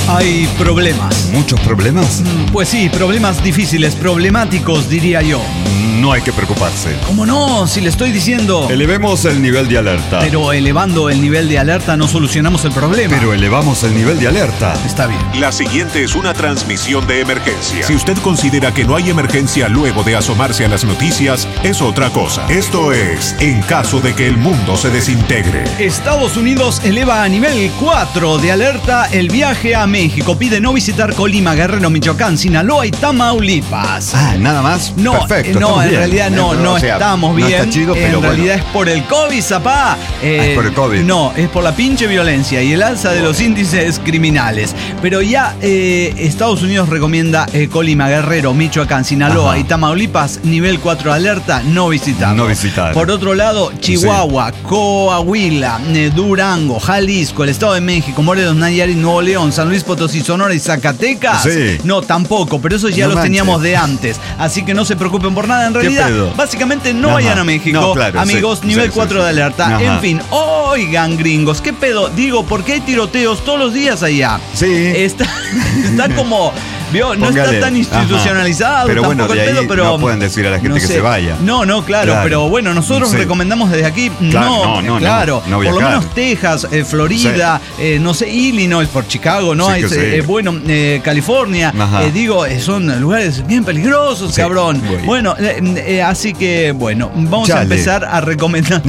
Hay problemas. ¿Muchos problemas? Pues sí, problemas difíciles, problemáticos, diría yo. No hay que preocuparse. ¿Cómo no? Si le estoy diciendo... Elevemos el nivel de alerta. Pero elevando el nivel de alerta no solucionamos el problema. Pero elevamos el nivel de alerta. Está bien. La siguiente es una transmisión de emergencia. Si usted considera que no hay emergencia luego de asomarse a las noticias, es otra cosa. Esto es en caso de que el mundo se desintegre. Estados Unidos eleva a nivel 4 de alerta el viaje a México. Pide no visitar Colima, Guerrero, Michoacán, Sinaloa y Tamaulipas. Ah, ¿nada más? No, perfecto. no, en realidad no estamos bien. No está chido, pero en realidad bueno. es por el COVID, zapá. Es por el COVID. No, es por la pinche violencia y el alza de los índices criminales. Pero ya Estados Unidos recomienda Colima, Guerrero, Michoacán, Sinaloa y Tamaulipas, nivel 4 de alerta, no visitar. No visitar. Por otro lado, Chihuahua, Coahuila, Durango, Jalisco, el Estado de México, Morelos, Nayarit, Nuevo León, San Luis Potosí, Sonora y Zacatecas. Sí. No, tampoco, pero eso ya los teníamos de antes. Así que no se preocupen por nada. En realidad, básicamente no vayan a México. No, claro, amigos, nivel 4 de alerta. En fin, oigan, gringos, ¿qué pedo? Digo, ¿por qué hay tiroteos todos los días allá? Sí. Está como... ¿Vio? No está tan institucionalizado. Pero bueno, tampoco de el ahí pedo, pero no pueden decir a la gente que se vaya. No, claro, pero bueno, nosotros recomendamos desde aquí, no viajar. Por lo menos Texas, Florida, no sé, Illinois, por Chicago, ¿no? Bueno, California, son lugares bien peligrosos, cabrón. Bueno, así que, bueno, vamos a empezar a recomendar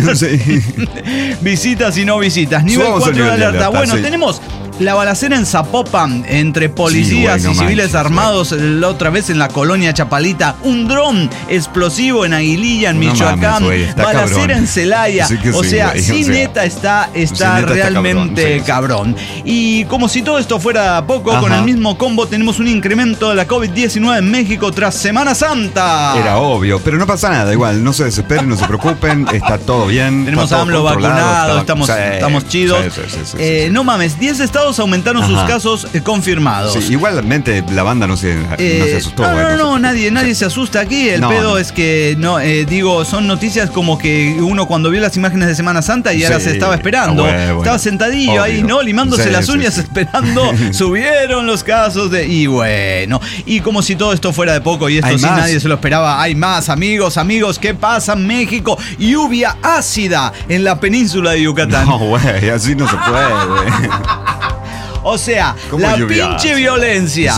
visitas y no visitas. Nivel 4 de alerta. Bueno, tenemos la balacera en Zapopan entre policías y civiles armados la otra vez en la colonia Chapalita. Un dron explosivo en Aguililla, en Michoacán. Balacera en Celaya. Neta está realmente cabrón. Y como si todo esto fuera poco, con el mismo combo tenemos un incremento de la COVID-19 en México tras Semana Santa. Era obvio, pero no pasa nada, igual, no se desesperen, no se preocupen, está todo bien. Tenemos a AMLO vacunado, estamos chidos. No mames, 10 estados aumentaron sus casos confirmados. Sí, igualmente la banda no se asustó. Nadie se asusta aquí. El pedo es que, son noticias como que uno cuando vio las imágenes de Semana Santa y ahora se estaba esperando. Estaba sentadillo ahí, limándose las uñas esperando. Subieron los casos y bueno. Y como si todo esto fuera de poco y esto sí nadie se lo esperaba. Hay más, amigos, ¿qué pasa en México? Lluvia ácida en la península de Yucatán. No, güey, así no se puede. O sea, la pinche violencia,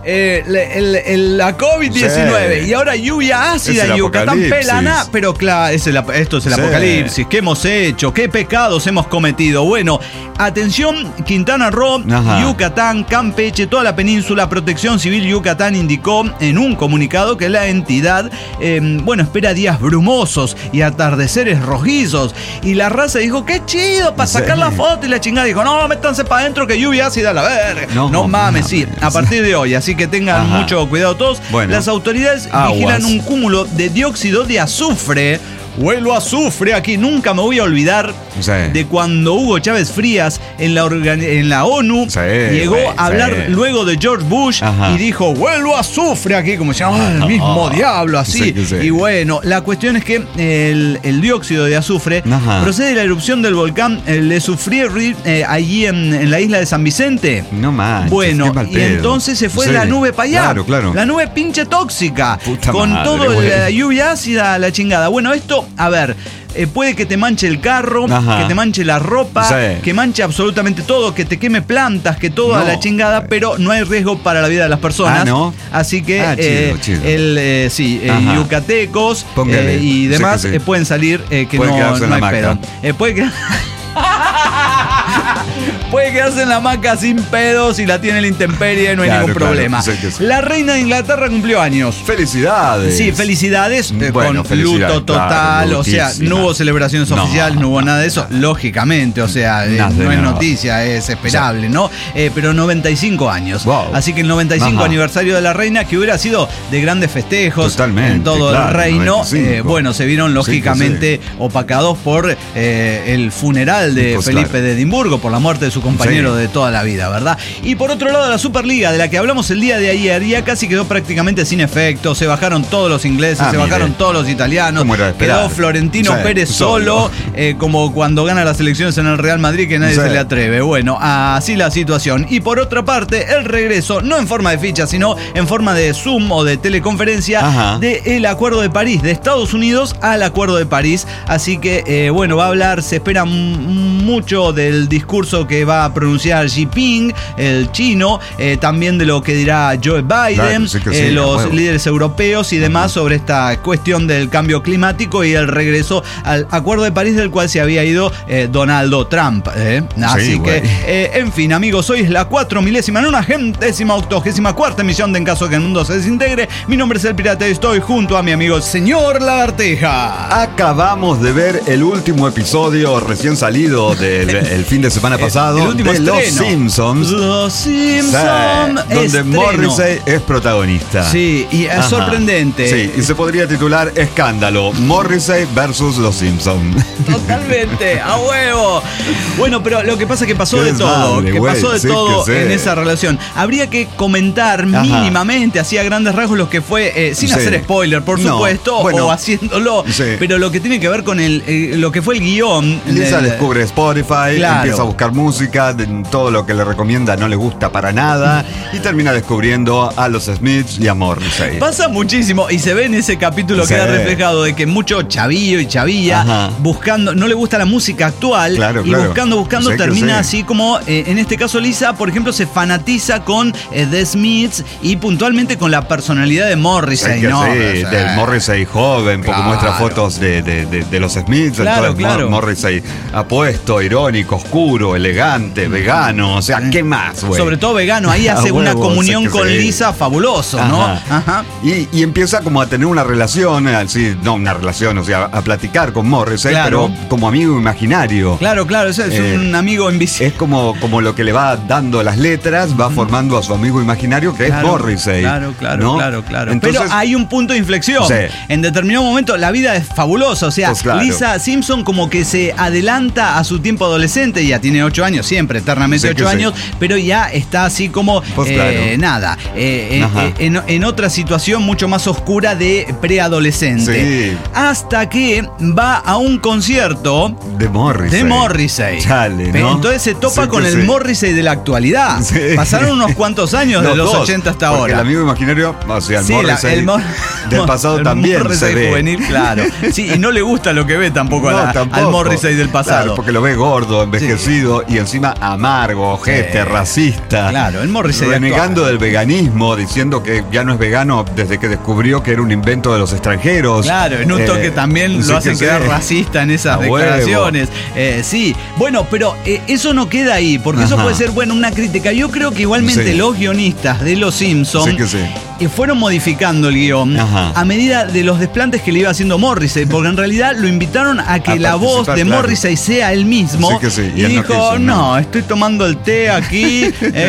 la COVID-19 y ahora lluvia ácida en Yucatán, pelana. Pero claro, esto es el apocalipsis. ¿Qué hemos hecho? ¿Qué pecados hemos cometido? Bueno, atención, Quintana Roo, Yucatán, Campeche, toda la península. Protección Civil Yucatán indicó en un comunicado que la entidad, espera días brumosos y atardeceres rojizos. Y la raza dijo, qué chido, para sacar la foto y la chingada. Dijo, no, métanse para adentro que lluvia ácida a la verga. No mames, sí, a partir de hoy. Así que tengan mucho cuidado todos. Las autoridades vigilan un cúmulo de dióxido de azufre. Huelo a azufre aquí. Nunca me voy a olvidar de cuando Hugo Chávez Frías en la ONU llegó a hablar luego de George Bush y dijo, huelo a azufre aquí, como se llama el mismo diablo, así. Y bueno, la cuestión es que el dióxido de azufre procede de la erupción del volcán Le Soufrière allí en la isla de San Vicente. No manches. Bueno, y entonces se fue la nube para allá. Claro. La nube pinche tóxica. Puta con madre, todo la lluvia ácida, la chingada. Bueno, esto, a ver, puede que te manche el carro, que te manche la ropa, que manche absolutamente todo, que te queme plantas, que toda la chingada, pero no hay riesgo para la vida de las personas. Así que chido. Yucatecos y demás pueden salir que no hay pedo. Puede quedarse en la hamaca sin pedos y la tiene la intemperie, no hay ningún problema. La reina de Inglaterra cumplió años. ¡Felicidades! Sí, felicidades. Con luto total. Claro, o sea, no hubo celebraciones oficiales, no hubo nada de eso. Lógicamente, o sea, no es noticia, es esperable, ¿no? Pero 95 años. Wow. Así que el 95 aniversario de la reina, que hubiera sido de grandes festejos en todo el reino, se vieron lógicamente opacados por el funeral de Felipe de Edimburgo. Petersburgo por la muerte de su compañero de toda la vida, ¿verdad? Y por otro lado, la Superliga, de la que hablamos el día de ayer, ya casi quedó prácticamente sin efecto. Se bajaron todos los ingleses, se bajaron todos los italianos. Quedó Florentino Pérez solo, como cuando gana las elecciones en el Real Madrid, que nadie se le atreve. Bueno, así la situación. Y por otra parte, el regreso, no en forma de ficha, sino en forma de Zoom o de teleconferencia, del Acuerdo de París, de Estados Unidos al Acuerdo de París. Así que, bueno, va a hablar, se espera mucho del discurso que va a pronunciar Xi Jinping, el chino, también de lo que dirá Joe Biden, los líderes europeos y demás sobre esta cuestión del cambio climático y el regreso al Acuerdo de París, del cual se había ido Donald Trump. Así que, en fin, amigos, hoy es la 4.094ª emisión de En Caso de que el Mundo se Desintegre. Mi nombre es El Pirata y estoy junto a mi amigo señor Lagarteja. Acabamos de ver el último episodio recién salido del fin de semana pasado el último de Los Simpsons. Los Simpsons. Donde Morrissey es protagonista. Sí, y es sorprendente. Sí, y se podría titular Escándalo, Morrissey versus Los Simpsons. Totalmente, a huevo. Bueno, pero lo que pasa es que pasó de todo. En esa relación. Habría que comentar mínimamente, así a grandes rasgos, lo que fue, sin hacer spoiler, por supuesto, o haciéndolo. Pero lo que tiene que ver con lo que fue el guión. Lisa descubre Spotify, empieza a buscar música, todo lo que le recomienda no le gusta para nada, y termina descubriendo a los Smiths y a Morrissey. Pasa muchísimo, y se ve en ese capítulo queda reflejado de que mucho chavillo y chavilla buscando, no le gusta la música actual, buscando, termina así como, en este caso Lisa, por ejemplo, se fanatiza con The Smiths y puntualmente con la personalidad de Morrissey, ¿no? Del Morrissey joven, porque muestra fotos de los Smiths, entonces Morrissey apuesto, irónico, oscuro, elegante, vegano, o sea, ¿qué más, güey? Sobre todo vegano, ahí hace una comunión con Lisa fabuloso, ¿no? Y empieza como a tener una relación, o sea, a platicar con Morrissey, pero como amigo imaginario. Claro, es un amigo invisible. Es como lo que le va dando las letras, va formando a su amigo imaginario, que es Morrissey. Claro. Entonces, pero hay un punto de inflexión. En determinado momento la vida es fabulosa, o sea, Lisa Simpson como que se adelanta a su tiempo adolescente, ya tiene 8 años, siempre, eternamente 8 años, pero ya está así como, en otra situación mucho más oscura de preadolescente. Hasta que va a un concierto de Morrissey. Chale, ¿no? Entonces se topa con el Morrissey de la actualidad. Pasaron unos cuantos años de los 80 hasta ahora. El amigo imaginario, o sea, el Morrissey del pasado también Morrissey se ve. Juvenil, claro. Sí, y no le gusta lo que ve tampoco al Morrissey del pasado. Claro, porque lo ve gordo, envejecido y encima amargo, ojete, racista. Claro, el Morrissey renegando del veganismo, diciendo que ya no es vegano desde que descubrió que era un invento de los extranjeros. Claro, en un toque también lo hacen quedar racista en esas declaraciones. Sí, bueno, pero eso no queda ahí, porque eso puede ser, una crítica. Yo creo que igualmente los guionistas de Los Simpsons fueron modificando el guión a medida de los desplantes que le iba haciendo Morrissey, porque en realidad lo invitaron a que la voz de Morrissey sea él mismo, y dijo, no, estoy tomando el té aquí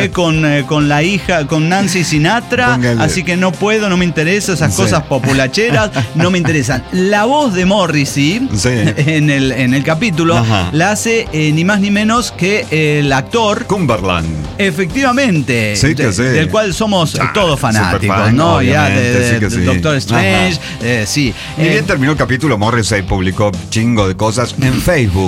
con la hija, con Nancy Sinatra, así que no puedo, no me interesa esas cosas populacheras, no me interesan. La voz de Morrissey en el capítulo la hace ni más ni menos que el actor Cumberland. Efectivamente, del cual somos todos fanáticos, ¿no? Ya de Doctor Strange, Ni bien terminó el capítulo, Morrissey publicó chingo de cosas en Facebook.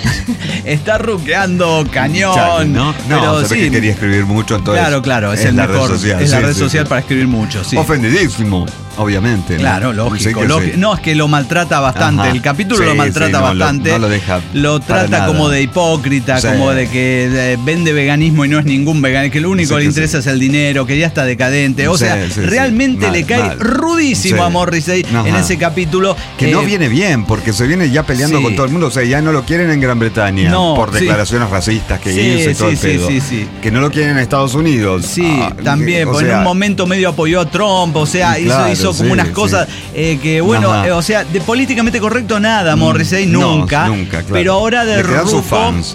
Está ruqueando cañón. Pero se ve que quería escribir mucho, entonces. Claro, es el mejor. Es la red social para escribir mucho. Ofendidísimo, obviamente. Claro, lógico. No, es que lo maltrata bastante. El capítulo lo maltrata bastante. No lo deja. Lo trata como de hipócrita, como de que vende veganismo y no es ningún vegano, que lo único que le interesa es el dinero, que ya está decadente. O sea, realmente le cae rudísimo a Morrissey en ese capítulo. Que no viene bien, porque se viene ya peleando con todo el mundo. O sea, ya no lo quieren en Gran Bretaña por declaraciones racistas que hizo y todo el pedo. Que no lo quieren en Estados Unidos. También, porque en un momento medio apoyó a Trump, o sea, hizo como unas cosas que, o sea, de políticamente correcto nada, Morrissey, nunca. Claro. Pero ahora de ruco, sus fans.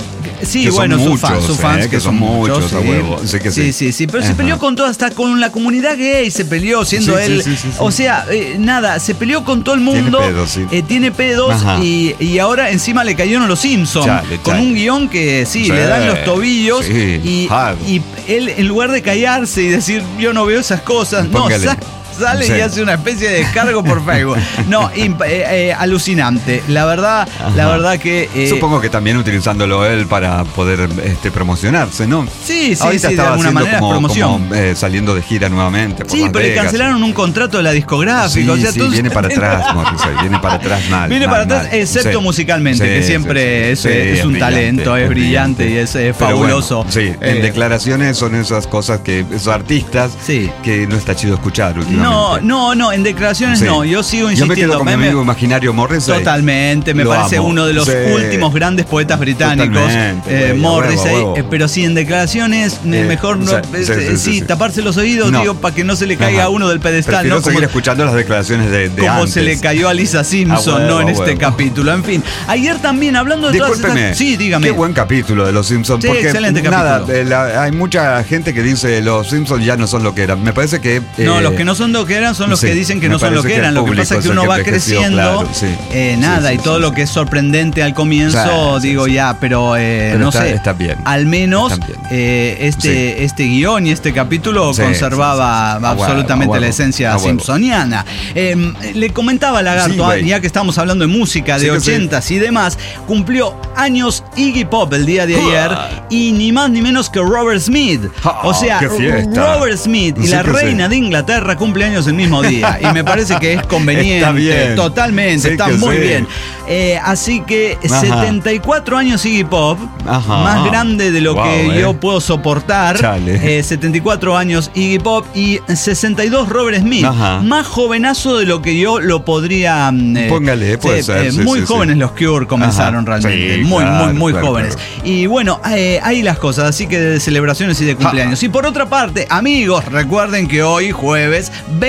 Sí, bueno, sus fans que son muchos. A huevo. Sí, pero se peleó con todo, hasta con la comunidad gay se peleó, siendo él. O sea, nada, se peleó con todo el mundo. Tiene pedos y ahora encima le cayeron los Simpsons. Con un guión que le dan los tobillos y él, en lugar de callarse y decir yo no veo esas cosas, sale y hace una especie de descargo por Facebook. No, alucinante. La verdad que... Supongo que también utilizándolo él para poder promocionarse, ¿no? Sí, de alguna manera como, promoción. Como, saliendo de gira nuevamente por Las pero Vegas. Le cancelaron un contrato de la discográfica. Viene para atrás, Morrissey, viene para atrás mal. Viene para atrás, excepto musicalmente, que siempre es un talento, es brillante y es fabuloso. Bueno, en declaraciones son esas cosas que esos artistas que no está chido escuchar últimamente. No, en declaraciones no. Yo sigo insistiendo. Yo me quedo con mi amigo imaginario Morrissey. Totalmente, me parece uno de los últimos grandes poetas británicos, Morrissey. Pero sí, en declaraciones, mejor no. Taparse los oídos, digo, para que no se le caiga a uno del pedestal. Prefiero seguir escuchando las declaraciones de como antes. Se le cayó a Lisa Simpson, en este capítulo. En fin, ayer también hablando de todas estas... Sí, dígame. Qué buen capítulo de Los Simpsons. Porque excelente capítulo. Hay mucha gente que dice Los Simpsons ya no son lo que eran. Me parece que... No, los que no son lo que eran son los que dicen que no son lo que eran. Lo que pasa es que uno va creciendo, y todo lo que es sorprendente al comienzo, pero no sé. Está bien. Al menos este guión y este capítulo conservaba absolutamente la esencia simpsoniana. Le comentaba Lagarto, ya que estamos hablando de música de 80s y demás, cumplió años Iggy Pop el día de ayer y ni más ni menos que Robert Smith. O sea, Robert Smith y la reina de Inglaterra cumple años el mismo día y me parece que es conveniente. Está bien. Totalmente, está muy bien. Así que 74 años Iggy Pop, más grande de lo que yo puedo soportar. 74 años Iggy Pop y 62 Robert Smith, más jovenazo de lo que yo lo podría. Póngale, puede ser. Muy jóvenes los Cure comenzaron realmente, muy jóvenes. Y bueno, ahí las cosas, así que de celebraciones y de cumpleaños. Y por otra parte, amigos, recuerden que hoy jueves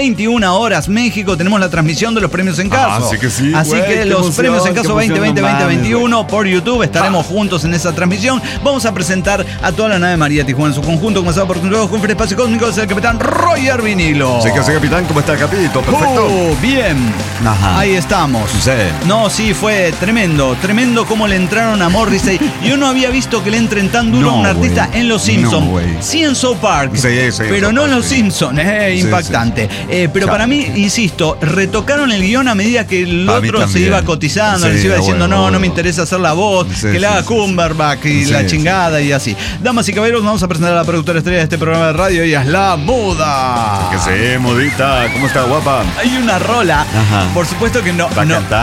21 horas México tenemos la transmisión de los premios En Caso. Así que los premios En Caso 2020-2021 por YouTube estaremos juntos en esa transmisión. Vamos a presentar a toda la nave María Tijuana en su conjunto, comenzado por nuevo con Espacio Cósmico, es el capitán Roger Vinilo. Sí, capitán, ¿cómo está, capito? Perfecto. Bien. Ahí estamos. No, fue tremendo cómo le entraron a Morrissey. Yo no había visto que le entren tan duro a un artista en Los Simpsons. Sí en South Park, pero no en Los Simpsons. Impactante. Pero para mí, insisto, retocaron el guión a medida que el otro se iba cotizando, les iba diciendo, no me interesa hacer la voz, que le haga Cumberbatch y la chingada y así. Damas y caballeros, vamos a presentar a la productora estrella de este programa de radio, ella es La Muda. Que Mudita, ¿cómo está, guapa? Hay una rola, por supuesto que no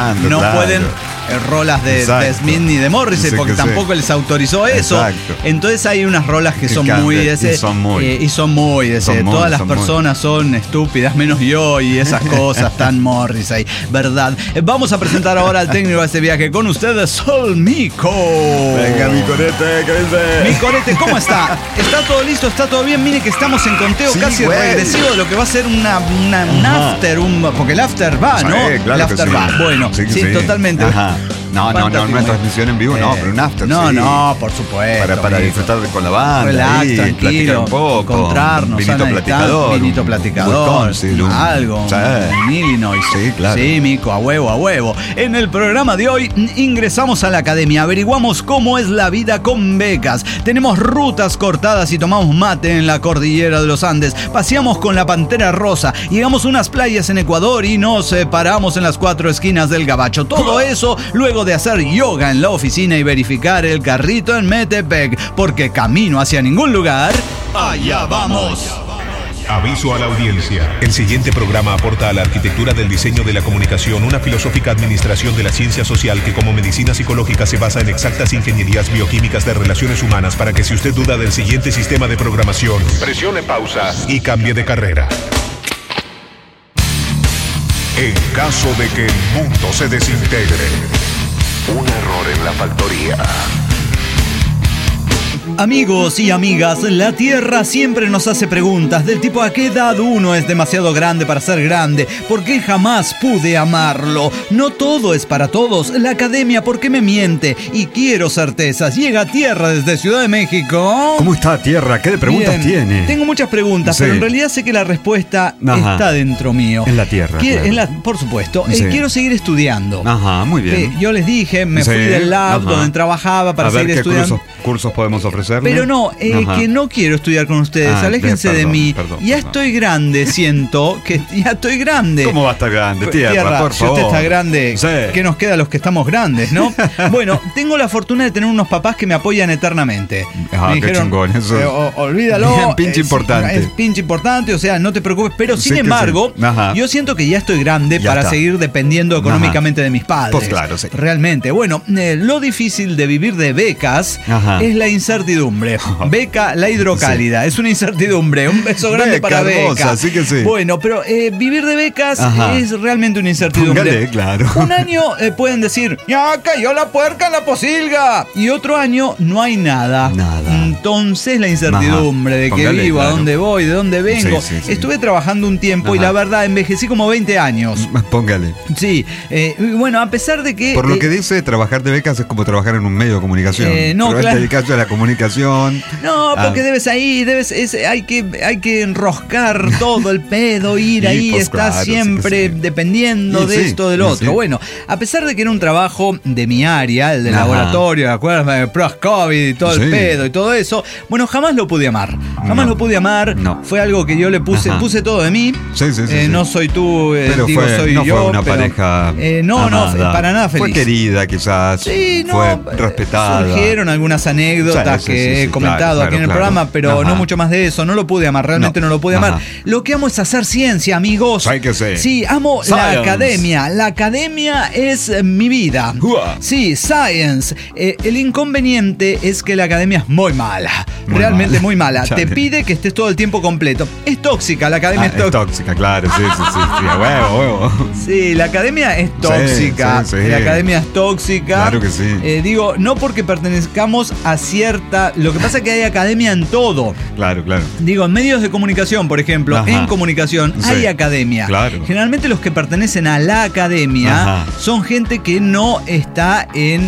pueden rolas de Smith ni de Morrissey, porque tampoco les autorizó eso. Entonces hay unas rolas que son muy de ese. Y son muy de ese. Todas las personas son estúpidas, menos yo, y esas cosas tan Morrissey, ¿verdad? Vamos a presentar ahora al técnico de este viaje con ustedes, Sol Mico. Venga, mi corete, ¿qué dice? Mi corete, ¿cómo está? ¿Está todo listo? ¿Está todo bien? Mire que estamos en conteo casi regresivo de lo que va a ser un after, porque el after va, ¿no? Claro, el after va. Bueno, totalmente. No es transmisión en vivo, pero un after. No, por supuesto. Para disfrutar con la banda. Relax, tranquilo. Un poco, encontrarnos. Vinito platicador. Algo. En Illinois. Sí, claro. Sí, Mico, a huevo. En el programa de hoy ingresamos a la academia, averiguamos cómo es la vida con becas. Tenemos rutas cortadas y tomamos mate en la cordillera de los Andes. Paseamos con la Pantera Rosa. Llegamos a unas playas en Ecuador y nos paramos en las 4 esquinas del Gabacho. Todo eso luego de hacer yoga en la oficina y verificar el carrito en Metepec, porque camino hacia ningún lugar, allá vamos. Aviso a la audiencia. El siguiente programa aporta a la arquitectura del diseño de la comunicación una filosófica administración de la ciencia social que como medicina psicológica se basa en exactas ingenierías bioquímicas de relaciones humanas para que si usted duda del siguiente sistema de programación, presione pausa y cambie de carrera. En caso de que el mundo se desintegre. Un error en la factoría. Amigos y amigas, la Tierra siempre nos hace preguntas del tipo: ¿a qué edad uno es demasiado grande para ser grande? ¿Por qué jamás pude amarlo? No todo es para todos. La Academia, ¿por qué me miente? Y quiero certezas. Llega a Tierra desde Ciudad de México. ¿Cómo está Tierra? ¿Qué preguntas tiene? Tengo muchas preguntas, pero en realidad sé que la respuesta está dentro mío. En la Tierra. Por supuesto. Quiero seguir estudiando. Ajá, muy bien. Yo les dije, me fui del lab donde trabajaba para seguir estudiando. ¿Qué cursos podemos ofrecerle? Pero no, que no quiero estudiar con ustedes. Aléjense de mí. Ya estoy grande, siento que ya estoy grande. ¿Cómo va a estar grande, Tierra? Por favor. Si usted está grande, ¿qué nos queda a los que estamos grandes, no? Bueno, tengo la fortuna de tener unos papás que me apoyan eternamente. Me dijeron, qué chingón eso. Olvídalo. Bien, pinche importante. Es pinche importante, o sea, no te preocupes. Pero sin embargo, yo siento que ya estoy grande para seguir dependiendo económicamente de mis padres. Pues claro, sí. Realmente. Bueno, lo difícil de vivir de becas es la incertidumbre. Beca, la hidrocálida. Es una incertidumbre. Un beso grande para beca. Hermosa, así que sí. Bueno, pero vivir de becas es realmente una incertidumbre. Póngale, claro. Un año pueden decir, ya cayó la puerca en la posilga. Y otro año no hay nada. Entonces la incertidumbre de que vivo, a dónde voy, de dónde vengo. Estuve trabajando un tiempo y la verdad envejecí como 20 años. Póngale. Sí. Bueno, a pesar de que... Por lo que dice, trabajar de becas es como trabajar en un medio de comunicación. No, claro. Dedicarse a la comunicación. No, porque hay que enroscar todo el pedo, ir ahí, pues estar siempre dependiendo de esto, del otro. Bueno, a pesar de que era un trabajo de mi área, el de laboratorio, ¿te acuerdas? Post-COVID y todo el pedo y todo eso, bueno, jamás lo pude amar. Jamás lo pude amar. No. Fue algo que yo le puse todo de mí. No soy tú, soy yo. Fue una pareja no, para nada feliz. Fue querida quizás, fue respetada. Surgieron algunas anécdotas que he comentado aquí en el programa, pero no mucho más de eso. No lo pude amar, realmente no lo pude amar. Lo que amo es hacer ciencia, amigos. Sí, amo la academia. La academia es mi vida. Sí, science. El inconveniente es que la academia es muy mala. Realmente muy mala. Te pide que estés todo el tiempo completo. Es tóxica, la academia es tóxica. Es tóxica, claro, sí, a huevo. Sí, la academia es tóxica. La academia es tóxica. Claro que sí. Digo, no porque pertenezcamos a cierta... Lo que pasa es que hay academia en todo. Claro. Digo, en medios de comunicación, por ejemplo, en comunicación hay academia. Claro. Generalmente los que pertenecen a la academia son gente que no está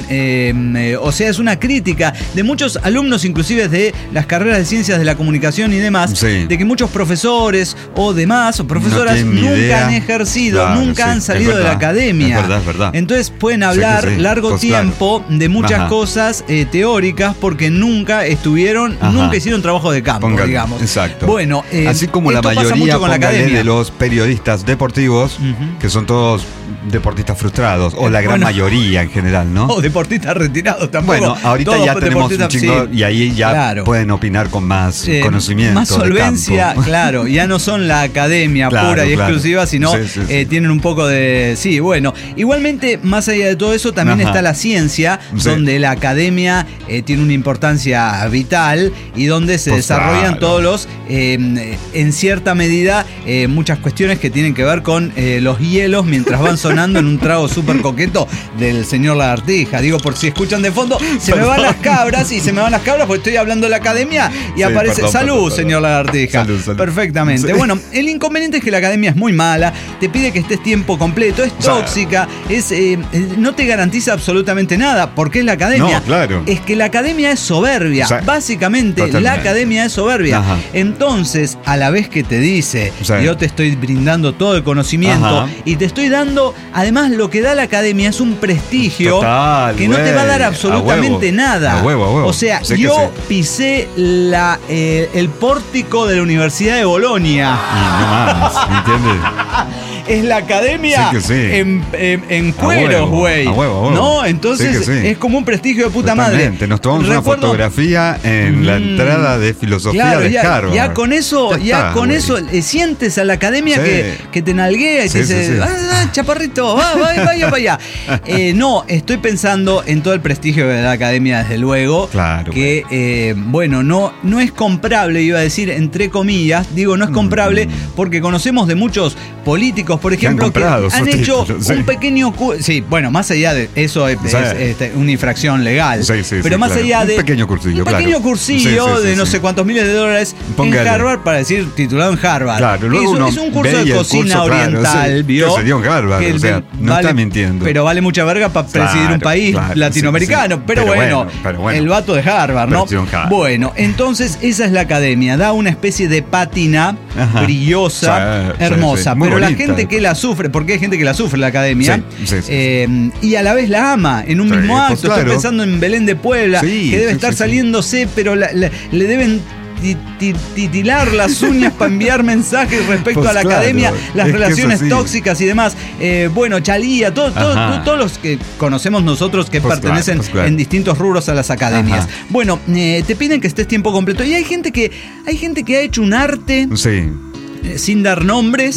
en... o sea, es una crítica de muchos alumnos, inclusive de las carreras de ciencias de la comunicación y demás, de que muchos profesores o demás, o profesoras, nunca han ejercido, nunca han salido de la academia. Es verdad. Entonces pueden hablar largo tiempo de muchas cosas teóricas porque nunca hicieron trabajo de campo, digamos. Exacto. Bueno, así como la mayoría de los periodistas deportivos, que son todos deportistas frustrados, o la gran mayoría en general, ¿no? O deportistas retirados tampoco. Bueno, ahorita ya tenemos un chingo y ahí ya pueden opinar con más conocimiento. Más solvencia, claro. Ya no son la academia pura y exclusiva, sino tienen un poco de... Sí, bueno. Igualmente, más allá de todo eso, también está la ciencia, donde la academia tiene una importancia vital y donde se desarrollan todos los, en cierta medida, muchas cuestiones que tienen que ver con los hielos mientras van sonando en un trago súper coqueto del señor Lagartija. Digo, por si escuchan de fondo, se me van las cabras porque estoy hablando de la academia y aparece... Salud, señor Lagartija. Salud. Perfectamente. Bueno, el inconveniente es que la academia es muy mala, te pide que estés tiempo completo, es tóxica, no te garantiza absolutamente nada, porque es la academia. No, claro. Es que la academia es soberbia. Básicamente, la academia es soberbia. Entonces, a la vez que te dice, yo te estoy brindando todo el conocimiento y te estoy dando, además, lo que da la academia es un prestigio que no te va a dar absolutamente nada. A huevo. O sea, yo pisé el pórtico de la Universidad de Bolonia. No mames, ¿entiendes? Es la academia en cueros, güey. ¿No? Entonces es como un prestigio de puta madre. Nos tomamos una fotografía en la entrada de filosofía de Harvard. Ya con eso, sientes a la academia que te nalguea y te dice, chaparrito, vaya para allá. No, estoy pensando en todo el prestigio de la academia, desde luego. Claro. Que, no es comprable, iba a decir, entre comillas. Digo, no es comprable porque conocemos de muchos políticos académicos, por ejemplo, que han hecho un pequeño curso. Sí, bueno, más allá de eso es una infracción legal. Pero más allá de. Un pequeño cursillo, de no sé cuántos miles de dólares en Harvard, para decir, titulado en Harvard. Claro, luego es un curso de cocina oriental, ¿vio? Que se dio en Harvard, no está mintiendo. Pero vale mucha verga para presidir un país latinoamericano. Pero bueno, el vato de Harvard, ¿no? Bueno, entonces esa es la academia. Da una especie de pátina brillosa, hermosa. Pero bonita. La gente que la sufre, porque hay gente que la sufre la academia, y a la vez la ama en un mismo acto. Pues estoy pensando en Belén de Puebla, que debe estar saliéndose, pero le deben titilar las uñas para enviar mensajes respecto a la academia, las relaciones tóxicas y demás. Bueno, Chalía, todos los que conocemos nosotros que pertenecen en distintos rubros a las academias. Bueno, te piden que estés tiempo completo. Y hay gente que ha hecho un arte sin dar nombres.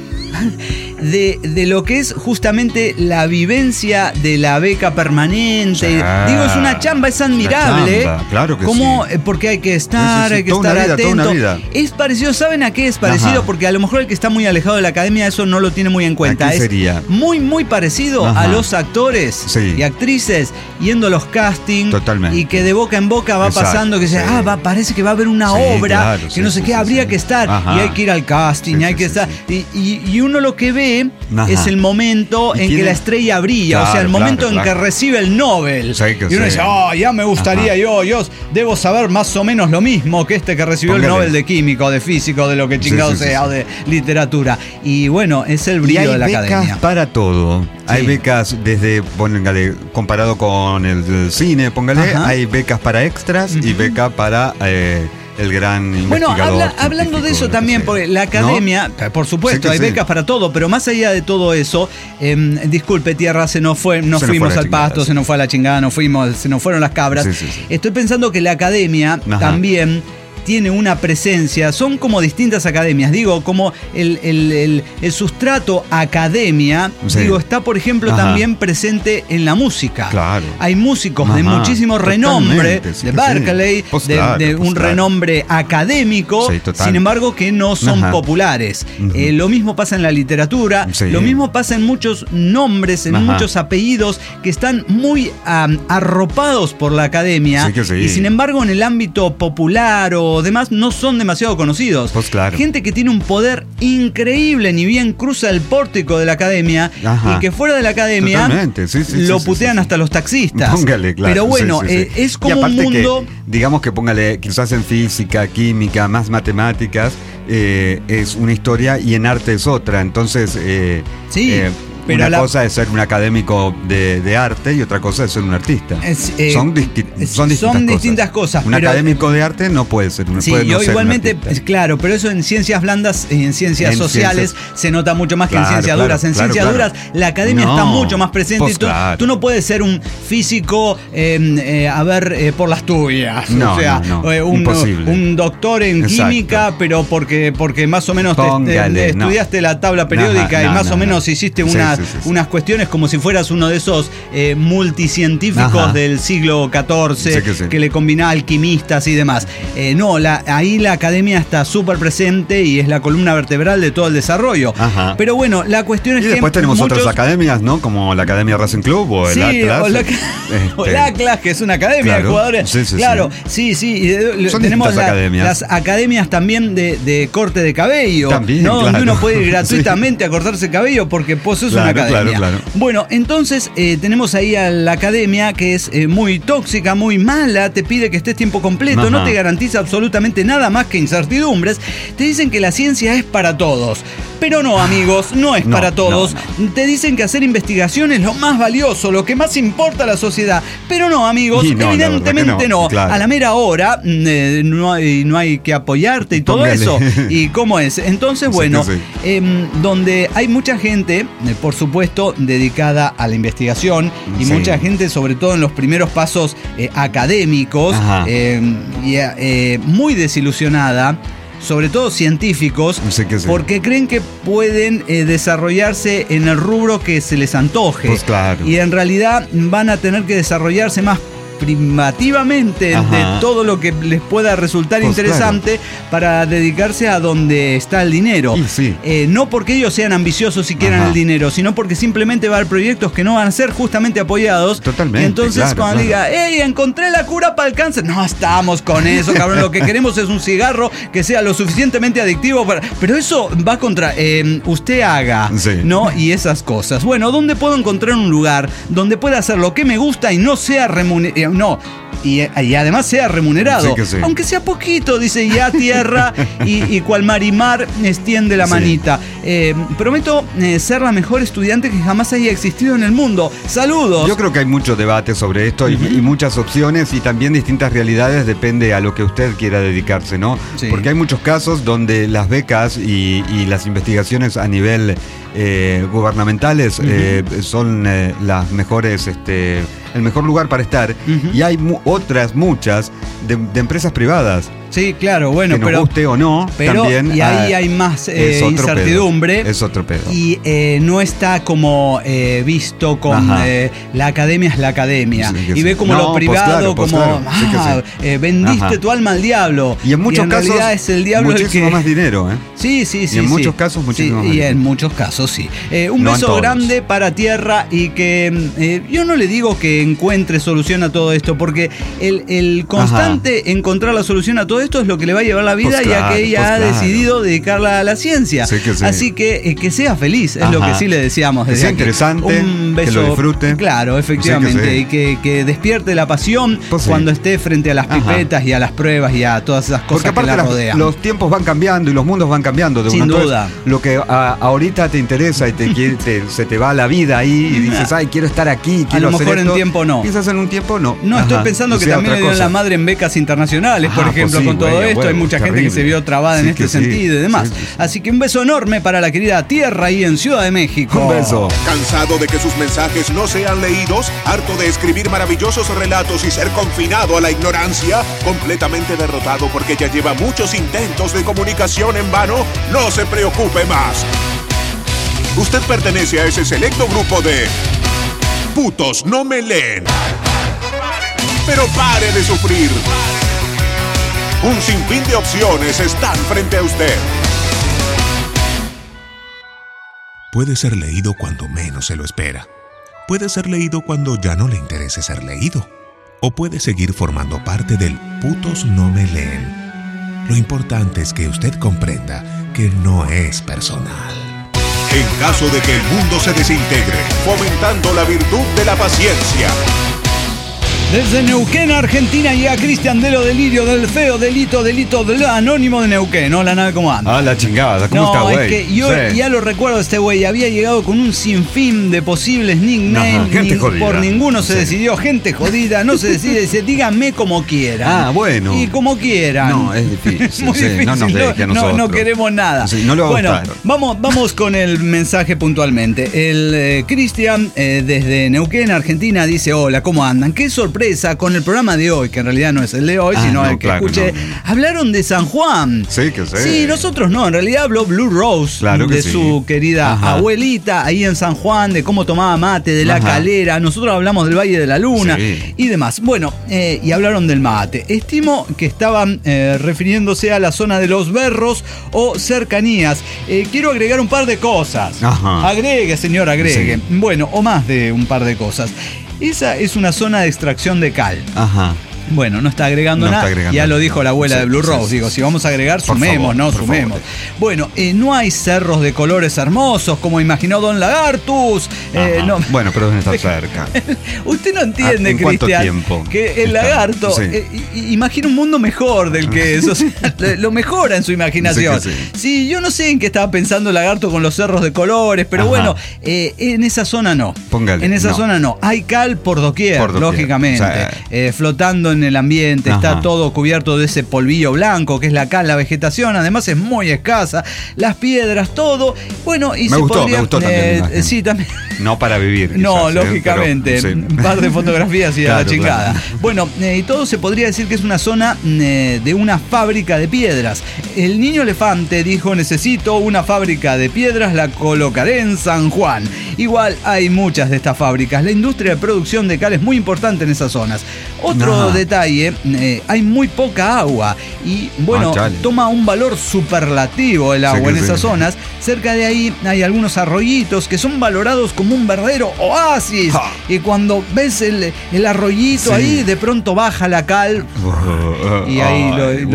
De lo que es justamente la vivencia de la beca permanente. Digo, es una chamba, es admirable. Claro que como, porque hay que estar, hay que estar atento. Es parecido, ¿saben a qué es parecido? Porque a lo mejor el que está muy alejado de la academia eso no lo tiene muy en cuenta. Es muy, muy parecido a los actores y actrices yendo a los castings. Totalmente. Y que de boca en boca va pasando que dice, parece que va a haber una obra, que no sé qué, habría que estar. Y hay que ir al casting, hay que estar. Y uno lo que ve es el momento en que la estrella brilla, o sea, el momento en que recibe el Nobel. Y uno dice, ya me gustaría, yo debo saber más o menos lo mismo que este que recibió el Nobel de química, o de física, o de lo que chingado sea, o de literatura. Y bueno, es el brillo de la academia. Hay becas para todo. Hay becas desde, póngale, comparado con el cine, póngale, hay becas para extras y becas para el gran investigador. Bueno, hablando de eso también, porque la academia, por supuesto, hay becas para todo, pero más allá de todo eso, disculpe, tierra, nos fuimos al pasto, se nos fue a la chingada, se nos fueron las cabras. Estoy pensando que la academia también tiene una presencia, son como distintas academias, digo, como el sustrato academia, digo, está por ejemplo también presente en la música. Claro. Hay músicos de muchísimo renombre, de Berkeley, de un renombre académico, sin embargo que no son populares. Lo mismo pasa en la literatura, lo mismo pasa en muchos nombres, en muchos apellidos que están muy arropados por la academia y sin embargo en el ámbito popular o demás no son demasiado conocidos. Gente que tiene un poder increíble, ni bien cruza el pórtico de la academia y que fuera de la academia lo putean hasta los taxistas. Póngale, pero bueno, es como un mundo que, digamos que póngale, quizás en física, química, más matemáticas es una historia y en arte es otra. Entonces pero una cosa es ser un académico de arte y otra cosa es ser un artista. Son distintas cosas. Un académico de arte no puede ser un igualmente, claro, pero eso en ciencias blandas y en ciencias sociales se nota mucho más que en ciencias duras. En ciencias duras la academia está mucho más presente. Tú no puedes ser un físico por las tuyas. Un doctor en química, pero porque más o menos estudiaste la tabla periódica y más o menos hiciste unas cuestiones como si fueras uno de esos multicientíficos del siglo XIV que le combinaba alquimistas y demás. Ahí la academia está súper presente y es la columna vertebral de todo el desarrollo. Pero bueno, la cuestión es que después tenemos otras academias, ¿no? Como la Academia Racing Club o el Atlas. O el Atlas, que es una academia de jugadores. Tenemos las academias también de corte de cabello, donde uno puede ir gratuitamente a cortarse el cabello porque es una academia. Bueno, entonces tenemos ahí a la academia que es muy tóxica, muy mala, te pide que estés tiempo completo, no te garantiza absolutamente nada más que incertidumbres, te dicen que la ciencia es para todos. Pero no, amigos, no es para todos. Te dicen que hacer investigación es lo más valioso, lo que más importa a la sociedad. Pero no, amigos, evidentemente no. A la mera hora no hay que apoyarte y todo eso. ¿Y cómo es? Entonces, bueno, donde hay mucha gente, por supuesto, dedicada a la investigación y mucha gente, sobre todo en los primeros pasos académicos, muy desilusionada, sobre todo científicos, porque creen que pueden desarrollarse en el rubro que se les antoje. Y en realidad van a tener que desarrollarse más privativamente de todo lo que les pueda resultar interesante para dedicarse a donde está el dinero. No porque ellos sean ambiciosos y quieran el dinero, sino porque simplemente va a haber proyectos que no van a ser justamente apoyados. Totalmente. Y entonces cuando diga, hey, encontré la cura para el cáncer, no estamos con eso, cabrón. Lo que queremos es un cigarro que sea lo suficientemente adictivo para... Pero eso va contra usted haga, ¿no? Y esas cosas. Bueno, ¿dónde puedo encontrar un lugar donde pueda hacer lo que me gusta y no sea remunerado? Y además sea remunerado, aunque sea poquito, dice, ya tierra y cual marimar extiende la manita. Prometo ser la mejor estudiante que jamás haya existido en el mundo. Saludos. Yo creo que hay mucho debate sobre esto y muchas opciones y también distintas realidades, depende a lo que usted quiera dedicarse, ¿no? Porque hay muchos casos donde las becas y las investigaciones a nivel gubernamentales son las mejores, el mejor lugar para estar, y hay otras muchas de empresas privadas. Sí, claro, bueno, que nos guste o no, pero también. Y ahí hay más incertidumbre. Es otro pedo. Y no está como visto con la academia es la academia. Y ve como lo privado, vendiste tu alma al diablo. Y en muchos casos es el diablo muchísimo más dinero, Sí. Y en muchos casos muchísimo más dinero. Y en muchos casos sí. Un beso grande para Tierra y que yo no le digo que encuentre solución a todo esto, porque el constante encontrar la solución a todo esto es lo que le va a llevar la vida, ya que ella ha decidido dedicarla a la ciencia. Así que sea feliz, es lo que sí le deseamos. Que sea interesante, un beso, que lo disfrute. Claro, efectivamente. Y que despierte la pasión cuando esté frente a las pipetas y a las pruebas y a todas esas cosas que la rodean. Los tiempos van cambiando y los mundos van cambiando. Sin duda. Lo que ahorita te interesa y se te va la vida ahí y dices, ay, quiero estar aquí, quiero a lo mejor en tiempo no. Quizás en un tiempo no. No, estoy pensando que también le dieron la madre en becas internacionales, por ejemplo, con todo esto. Hay mucha gente que se vio trabada en este sentido y demás. Así que un beso enorme para la querida Tierra ahí en Ciudad de México. Un beso. ¿Cansado de que sus mensajes no sean leídos? ¿Harto de escribir maravillosos relatos y ser confinado a la ignorancia? ¿Completamente derrotado porque ya lleva muchos intentos de comunicación en vano? No se preocupe más. Usted pertenece a ese selecto grupo de putos no me leen. Pero pare de sufrir. Un sinfín de opciones están frente a usted. Puede ser leído cuando menos se lo espera. Puede ser leído cuando ya no le interese ser leído. O puede seguir formando parte del putos no me leen. Lo importante es que usted comprenda que no es personal. En caso de que el mundo se desintegre, fomentando la virtud de la paciencia. Desde Neuquén, Argentina, llega Cristian de lo Delirio, del feo delito del anónimo de Neuquén. Hola, nada, ¿cómo anda? Ah, la chingada, ¿cómo está, güey? Es que yo ya lo recuerdo, este güey había llegado con un sinfín de posibles nicknames. Gente jodida. Por ninguno se decidió, gente jodida, no se decide, dice, díganme como quieran. Ah, bueno. Y como quieran. No, es difícil. Muy difícil. No nos deje a nosotros. No queremos nada. Sí, no le va a gustar. Vamos con el mensaje puntualmente. El Cristian, desde Neuquén, Argentina, dice, hola, ¿cómo andan? Qué sorpresa con el programa de hoy, que en realidad no es el de hoy, sino el que escuché. Hablaron de San Juan. Sí, que sé. Sí, nosotros no, en realidad habló Blue Rose, de su querida abuelita ahí en San Juan, de cómo tomaba mate, de la calera. Nosotros hablamos del Valle de la Luna y demás. Bueno, y hablaron del mate. Estimo que estaban refiriéndose a la zona de los Berros o cercanías. Quiero agregar un par de cosas. Agregue, señor, agregue. Sí. Bueno, o más de un par de cosas. Esa es una zona de extracción de cal. Bueno, no está agregando nada. Ya lo dijo la abuela de Blue Rose. Digo, si vamos a agregar, sumemos, sumemos. Bueno, no hay cerros de colores hermosos como imaginó Don Lagartus. No. Bueno, pero deben estar cerca. Usted no entiende, Cristian, ¿cuánto tiempo que el lagarto imagina un mundo mejor del que eso. Lo mejora en su imaginación. Sí, yo no sé en qué estaba pensando el lagarto con los cerros de colores, pero bueno, en esa zona no. Póngale. En esa zona no. Hay cal por doquier, lógicamente. O sea, flotando en el ambiente, está todo cubierto de ese polvillo blanco que es la cal, la vegetación, además es muy escasa, las piedras, todo. Bueno, y me gustó también. Sí, también. No para vivir. No, quizás, lógicamente. Pero, un par de fotografías y a la chingada. Claro. Bueno, y todo se podría decir que es una zona de una fábrica de piedras. El niño elefante dijo, necesito una fábrica de piedras, la colocaré en San Juan. Igual hay muchas de estas fábricas. La industria de producción de cal es muy importante en esas zonas. Otro detalle, hay muy poca agua y bueno, toma un valor superlativo el agua en esas zonas. Cerca de ahí hay algunos arroyitos que son valorados como un verdadero oasis. Y cuando ves el arroyito ahí, de pronto baja la cal y ahí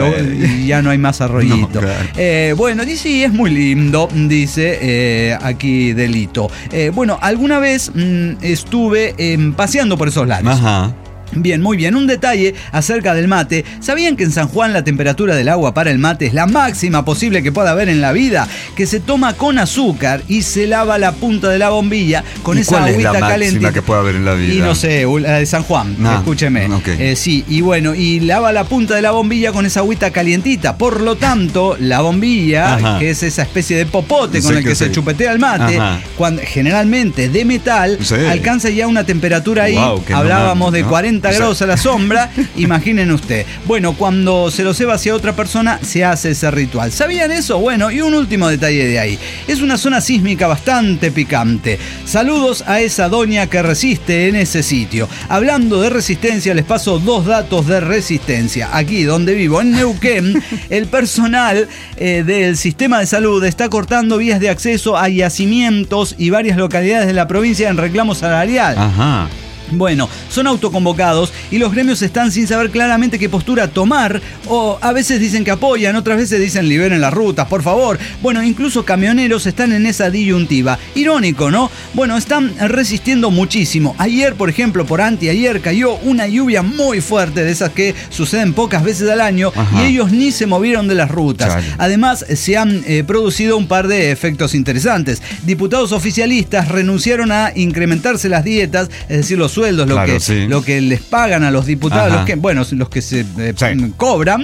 y ya no hay más arroyito. Bueno, dice, y es muy lindo, dice aquí Delito. Bueno, alguna vez estuve paseando por esos lados. Bien, muy bien. Un detalle acerca del mate. ¿Sabían que en San Juan la temperatura del agua para el mate es la máxima posible que pueda haber en la vida? Que se toma con azúcar y se lava la punta de la bombilla con esa agüita calentita. ¿Cuál es la que puede haber en la vida? Y no sé, la de San Juan, escúcheme. Sí, y bueno, y lava la punta de la bombilla con esa agüita calientita. Por lo tanto, la bombilla, que es esa especie de popote con el que se chupetea el mate, generalmente de metal, alcanza ya una temperatura ahí, hablábamos de 40 grados a la sombra, imaginen usted. Bueno, cuando se lo ceba hacia otra persona, se hace ese ritual. ¿Sabían eso? Bueno, y un último detalle de ahí. Es una zona sísmica bastante picante. Saludos a esa doña que resiste en ese sitio. Hablando de resistencia, les paso 2 datos de resistencia. Aquí donde vivo, en Neuquén, el personal del sistema de salud está cortando vías de acceso a yacimientos y varias localidades de la provincia en reclamo salarial. Bueno, son autoconvocados y los gremios están sin saber claramente qué postura tomar, o a veces dicen que apoyan, otras veces dicen liberen las rutas, por favor. Bueno, incluso camioneros están en esa disyuntiva. Irónico, ¿no? Bueno, están resistiendo muchísimo. Ayer, por ejemplo, por anteayer cayó una lluvia muy fuerte, de esas que suceden pocas veces al año, y ellos ni se movieron de las rutas. Además, se han producido un par de efectos interesantes. Diputados oficialistas renunciaron a incrementarse las dietas, es decir, los sueldos, lo que les pagan a los diputados, los que se cobran,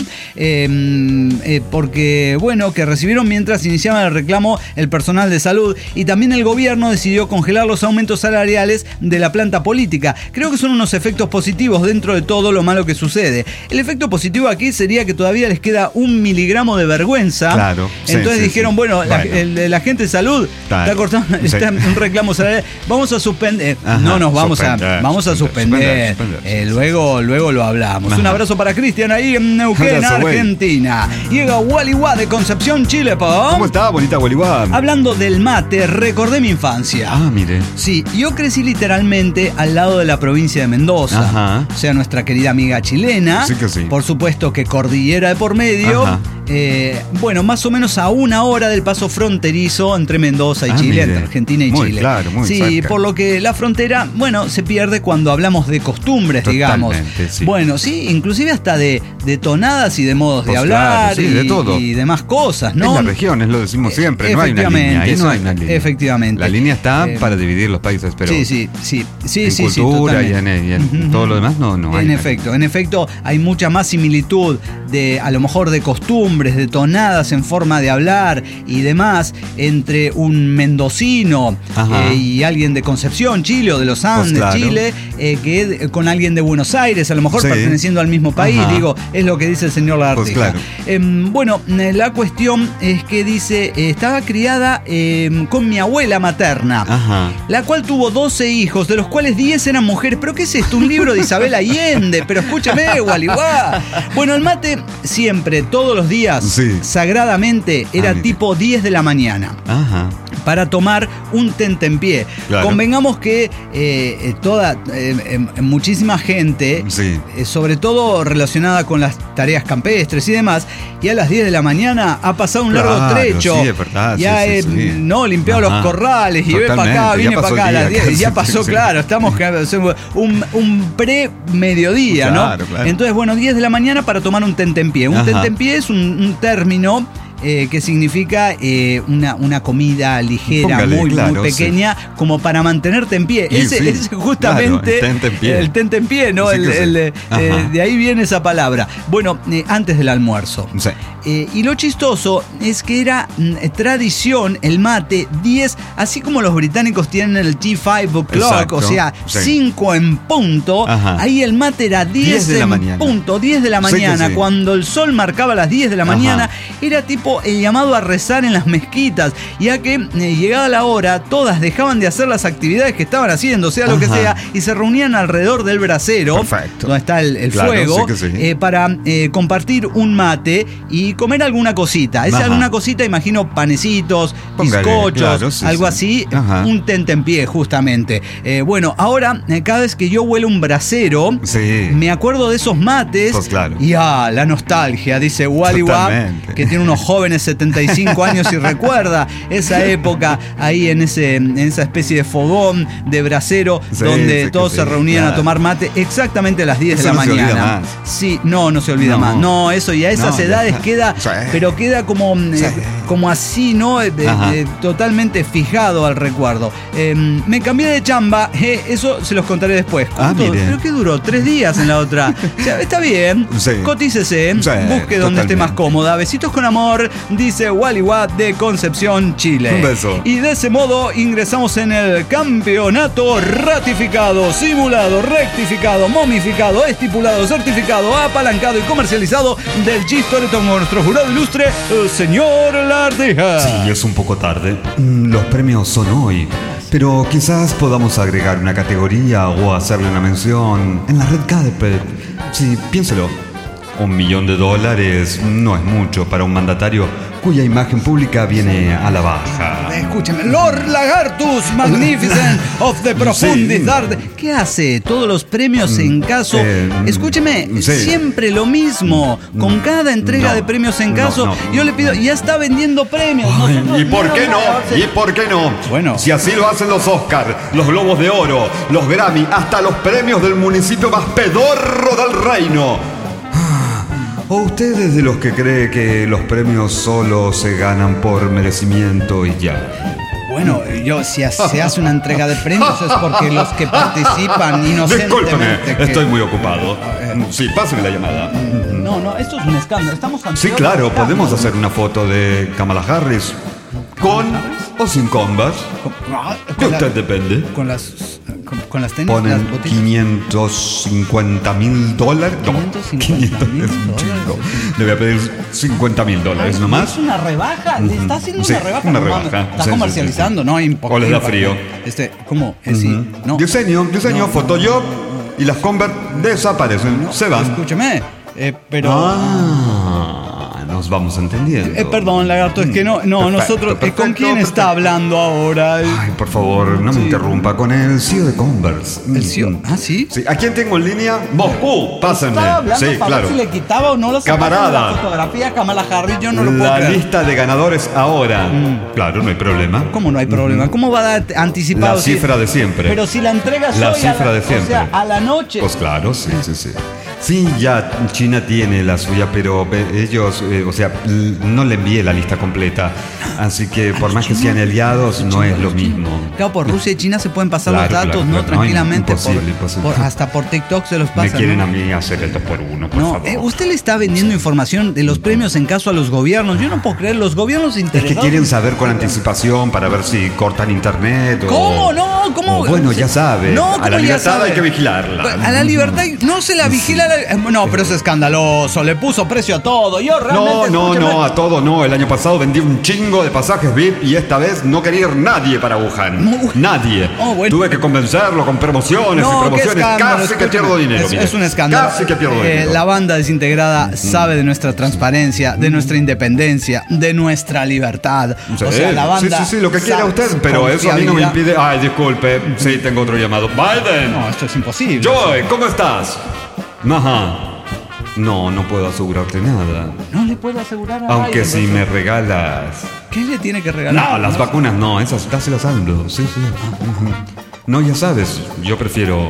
porque, bueno, que recibieron mientras iniciaban el reclamo el personal de salud, y también el gobierno decidió congelar los aumentos salariales de la planta política. Creo que son unos efectos positivos dentro de todo lo malo que sucede. El efecto positivo aquí sería que todavía les queda 1 miligramo de vergüenza. Entonces dijeron, bueno, la gente de salud está cortando, está en un reclamo salarial, vamos a suspender. No nos vamos vamos a suspender. Luego lo hablamos. Un abrazo para Cristian ahí en Neuquén, Argentina. Llega Gualeguay de Concepción, Chile, ¿Cómo está, bonita Gualeguay? Hablando del mate, recordé mi infancia. Mire. Sí, yo crecí literalmente al lado de la provincia de Mendoza. O sea, nuestra querida amiga chilena. Sí que sí. Por supuesto que cordillera de por medio. Bueno, más o menos a 1 hora del paso fronterizo entre Mendoza y Chile, entre Argentina y Chile. Claro, muy cerca. Por lo que la frontera, bueno, se pierde cuando hablamos de costumbres, digamos. Bueno, sí, inclusive hasta de tonadas y de modos de hablar, de todo. Y demás cosas, ¿no? Es la región, lo decimos siempre, no hay una línea. Ahí no hay una línea. Efectivamente. La línea está para dividir los países, pero sí, en cultura y en todo lo demás no hay. En efecto, hay mucha más similitud a lo mejor de costumbres, de tonadas en forma de hablar y demás entre un mendocino y alguien de Concepción, Chile, o de los Andes, Chile, que con alguien de Buenos Aires, a lo mejor perteneciendo al mismo país. Digo, es lo que dice el señor Lagartija. Bueno, la cuestión es que dice, estaba criada con mi abuela materna, la cual tuvo 12 hijos, de los cuales 10 eran mujeres. ¿Pero qué es esto? Un libro de Isabel Allende. Pero escúchame, Gualeguay. Bueno, el mate siempre, todos los días, sagradamente, era tipo 10 de la mañana. Para tomar un tentempié. Convengamos que muchísima gente, sobre todo relacionada con las tareas campestres y demás, y a las 10 de la mañana ha pasado un largo trecho. Sí, es verdad. Ya limpiado los corrales y ve para acá, viene para acá a las 10. Ya pasó, estamos un pre-mediodía, ¿no? Entonces, bueno, 10 de la mañana para tomar un tentempié. Un tentempié es un término que significa una comida ligera, muy pequeña, como para mantenerte en pie. Ese es justamente el tente en pie, ¿no? De ahí viene esa palabra. Bueno, antes del almuerzo. Y lo chistoso es que era tradición el mate 10, así como los británicos tienen el T5 O'clock, o sea, 5 en punto. Ahí el mate era 10 en punto, 10 de la mañana. Cuando el sol marcaba las 10 de la mañana, era tipo tiempo el llamado a rezar en las mezquitas, ya que llegada la hora, todas dejaban de hacer las actividades que estaban haciendo, sea lo que sea, y se reunían alrededor del brasero, donde está el fuego, para compartir un mate y comer alguna cosita. Esa alguna cosita, imagino, panecitos, bizcochos, algo así, un tentempié, justamente. Bueno, ahora, cada vez que yo huelo un brasero, me acuerdo de esos mates, y la nostalgia, dice Wally Wap, que tiene unos jóvenes 75 años y recuerda esa época ahí en esa especie de fogón de brasero donde todos se reunían a tomar mate exactamente a las 10 de la mañana. Se olvida más. Sí, no se olvida más. No, eso y a esas edades queda, pero queda como así, ¿no? Totalmente fijado al recuerdo. Me cambié de chamba, eso se los contaré después. ¿Pero qué duró? 3 días en la otra. O sea, está bien, cotícese, busque donde esté más cómoda. Besitos con amor, dice Wally Watt de Concepción, Chile. Un beso. Y de ese modo ingresamos en el campeonato ratificado, simulado, rectificado, momificado, estipulado, certificado, apalancado y comercializado del Chistoretón con nuestro jurado ilustre, el señor Lardeja. Sí, es un poco tarde. Los premios son hoy, pero quizás podamos agregar una categoría o hacerle una mención en la red Carpet. Sí, piénselo. $1 millón no es mucho para un mandatario cuya imagen pública viene a la baja. Escúcheme, Lord Lagartus Magnificent of the Profundidad. ¿Qué hace? Todos los premios en caso. Escúcheme, siempre lo mismo. Con cada entrega de premios en caso, yo le pido, ya está vendiendo premios. ¿Y por qué no? ¿Y por qué no? Bueno, si así lo hacen los Oscar, los Globos de Oro, los Grammy, hasta los premios del municipio más pedorro del reino. ¿O usted es de los que cree que los premios solo se ganan por merecimiento y ya? Bueno, si se hace una entrega de premios es porque los que participan inocentemente... Discúlpeme, estoy muy ocupado. Sí, páseme la llamada. No, esto es un escándalo. Estamos ante sí, claro, podemos hacer una foto de Kamala Harris con o sin Converse. ¿Qué usted depende? Con las tenis, ponen $550,000. $550,000. Le voy a pedir $50,000 nomás. ¿Es una rebaja? ¿Le está haciendo una rebaja? Una rebaja. Está comercializando, ¿no? O les da frío. ¿Cómo? Sí, no. Diseño, Photoshop y las Converse desaparecen. Se van. Escúcheme, pero... Nos vamos entendiendo. Perdón, Lagarto, es que nosotros... ¿Con quién está hablando ahora? Ay, por favor, no me interrumpa. Con el CEO de Converse. ¿El CEO? ¿Ah, sí? Sí. ¿A quién tengo en línea? Vos, pásenme. Estaba hablando para ver si le quitaba o no los camarada. La fotografía Kamala Harris, yo no lo puedo creer. La lista de ganadores ahora. Claro, no hay problema. ¿Cómo no hay problema? ¿Cómo va a dar anticipado? La cifra de siempre. Pero si la entrega la cifra de siempre. O sea, a la noche. Pues claro, sí. Sí, ya China tiene la suya, pero ellos, no le envié la lista completa. Así que por más que sean aliados, no es lo mismo. Claro, por Rusia y China se pueden pasar los datos, ¿no? Tranquilamente. Imposible. Hasta por TikTok se los pasan. Me quieren a mí hacer el 2x1, por favor. Usted le está vendiendo información de los premios en caso a los gobiernos. Yo no puedo creer, los gobiernos interesados. Es que quieren saber con anticipación para ver si cortan internet o... ¿Cómo? No, ¿cómo? Bueno, ya sabe. No, a la libertad hay que vigilarla. A la libertad no se la vigila. No, pero es escandaloso. Le puso precio a todo. Yo realmente... No, a todo no. El año pasado vendí un chingo de pasajes VIP y esta vez no quería ir nadie para Wuhan. Nadie. Bueno. Tuve que convencerlo con promociones y promociones. Casi que pierdo dinero. Es un escándalo. Casi que pierdo dinero. La banda desintegrada sabe de nuestra transparencia, de nuestra independencia, de nuestra libertad. O sea, la banda... Sí, lo que quiera usted, pero eso a mí no me impide... Ay, disculpe. Sí, tengo otro llamado. Biden. No, esto es imposible. Joy, ¿cómo estás? Ajá. No puedo asegurarte nada. No le puedo asegurar a aunque si me regalas... ¿Qué le tiene que regalar? No, las vacunas no, esas dáselas a AMLO. Sí. No, ya sabes, yo prefiero...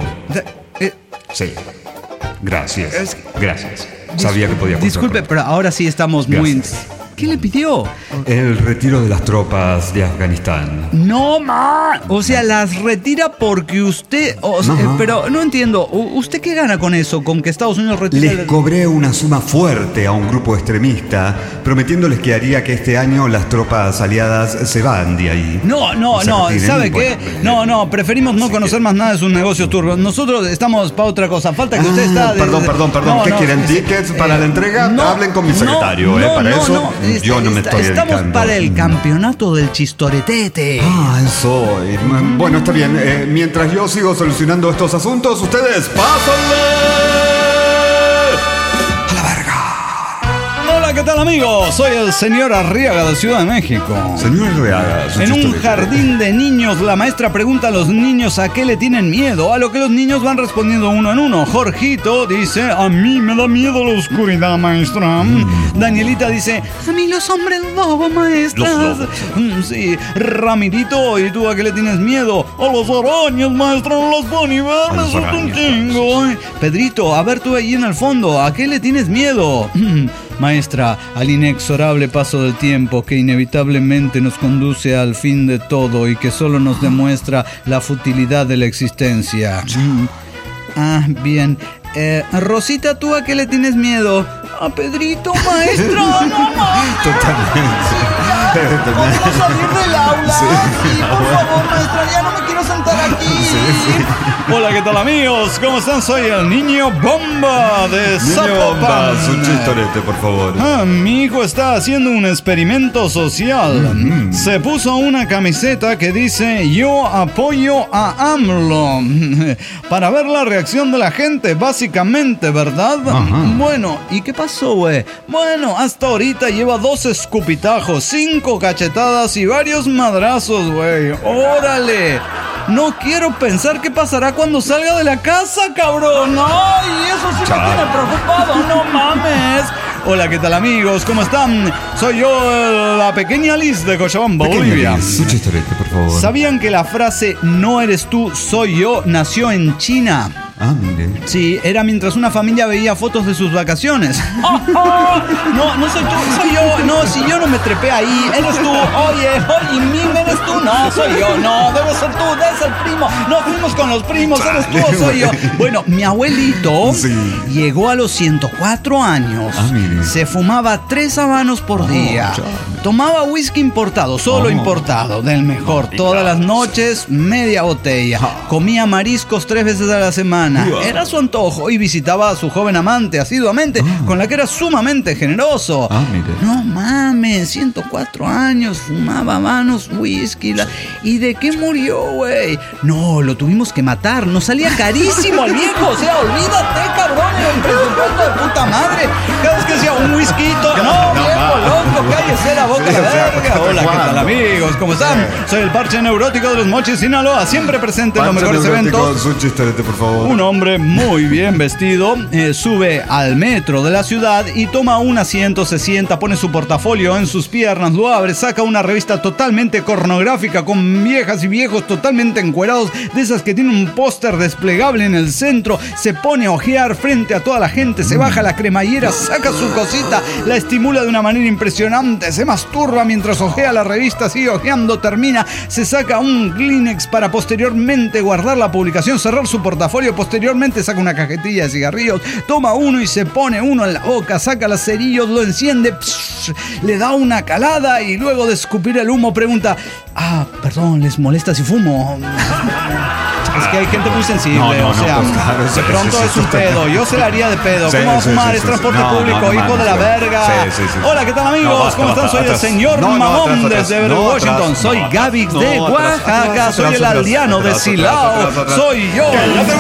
Sí. Gracias. Sabía que podía contar. Disculpe, pero ahora sí estamos muy... ¿Qué le pidió? El retiro de las tropas de Afganistán. No, ma. O sea, las retira porque usted... pero no entiendo. ¿Usted qué gana con eso? ¿Con que Estados Unidos retire? Les cobré una suma fuerte a un grupo extremista, prometiéndoles que haría que este año las tropas aliadas se van de ahí. No. ¿Sabe qué? No, preferimos no conocer más nada de sus negocios turbios. Nosotros estamos para otra cosa. Falta que usted está... Perdón. ¿Qué quieren? ¿Tickets para la entrega? Hablen con mi secretario, para eso... yo no me estoy dedicando. Estamos para el campeonato del chistoretete. Eso. Bueno, está bien. Mientras yo sigo solucionando estos asuntos, ustedes pásenle. ¿Qué tal, amigos? Soy el señor Arriaga de Ciudad de México. Señor Arriaga. En un jardín de niños, la maestra pregunta a los niños a qué le tienen miedo, a lo que los niños van respondiendo uno en uno. Jorgito dice, a mí me da miedo la oscuridad, maestra. Danielita dice, a mí los hombres lobo, maestra. Los lobos. Sí. Ramirito, ¿y tú a qué le tienes miedo? A los arañas, maestra, no los puedo ni ver, me asusta un chingo. Pedrito, a ver tú ahí en el fondo, ¿a qué le tienes miedo? Maestra, al inexorable paso del tiempo que inevitablemente nos conduce al fin de todo y que solo nos demuestra la futilidad de la existencia. Bien. Rosita, ¿tú a qué le tienes miedo? A Pedrito, maestra. No, Totalmente. ¿Cómo salir del aula? Sí, por favor, maestra, ya no me quiero sentar aquí. Sí. Hola, ¿qué tal, amigos? ¿Cómo están? Soy el niño Bomba de Zapopan. Un chistorete, por favor. Mi hijo está haciendo un experimento social. Se puso una camiseta que dice yo apoyo a AMLO para ver la reacción de la gente, básicamente, ¿verdad? Bueno, ¿y qué pasó, güey? Bueno, hasta ahorita lleva 2 escupitajos, 5 cachetadas y varios madrazos, güey. ¡Órale! No quiero pensar qué pasará cuando salga de la casa, cabrón. ¡Ay, eso sí me tiene preocupado! ¡No mames! Hola, ¿qué tal, amigos? ¿Cómo están? Soy yo, la pequeña Liz de Cochabamba, Bolivia. Un chistorete, por favor. ¿Sabían que la frase no eres tú, soy yo nació en China? Mire. Sí, era mientras una familia veía fotos de sus vacaciones. No soy tú, soy yo. No, si yo no me trepé ahí, eres tú. Oye, Mim, eres tú. No, soy yo. No, debe ser tú, debe ser primo. No, fuimos con los primos, eres tú o soy yo. Bueno, mi abuelito llegó a los 104 años. Se fumaba 3 habanos por día. Tomaba whisky importado, solo importado, del mejor. Todas las noches, media botella. Comía mariscos 3 veces a la semana. Era su antojo y visitaba a su joven amante asiduamente, con la que era sumamente generoso. No mames, 104 años, fumaba habanos, whisky. ¿Y de qué murió, güey? No, lo tuvimos que matar, nos salía carísimo al viejo. O sea, olvídate, cabrón, era un presupuesto de puta madre. Cada vez que decía un whisky, no, viejo, loco, cállese la boca, la verga. Hola, ¿qué tal, amigos? ¿Cómo están? Soy el parche neurótico de los Mochis, Sinaloa, siempre presente en los mejores eventos. Un chistorete, por favor. Un hombre muy bien vestido sube al metro de la ciudad y toma un asiento, se sienta, pone su portafolio en sus piernas, lo abre, saca una revista totalmente pornográfica con viejas y viejos totalmente encuerados, de esas que tienen un póster desplegable en el centro, se pone a ojear frente a toda la gente, se baja la cremallera, saca su cosita, la estimula de una manera impresionante, se masturba mientras ojea la revista, sigue ojeando, termina, se saca un Kleenex para posteriormente guardar la publicación, cerrar su portafolio, posteriormente saca una cajetilla de cigarrillos, toma uno y se pone uno en la boca, saca los cerillos, lo enciende, le da una calada y luego de escupir el humo pregunta, perdón, ¿les molesta si fumo? Es que hay gente muy sensible, claro, de pronto es un pedo, yo se la haría de pedo. ¿Cómo va a fumar? Es transporte público, hijo de la verga. Hola, ¿qué tal, amigos? ¿Cómo están? Soy el señor Mamón desde Washington. Soy Gavix de Oaxaca. Soy el aldeano de Silao. Soy yo.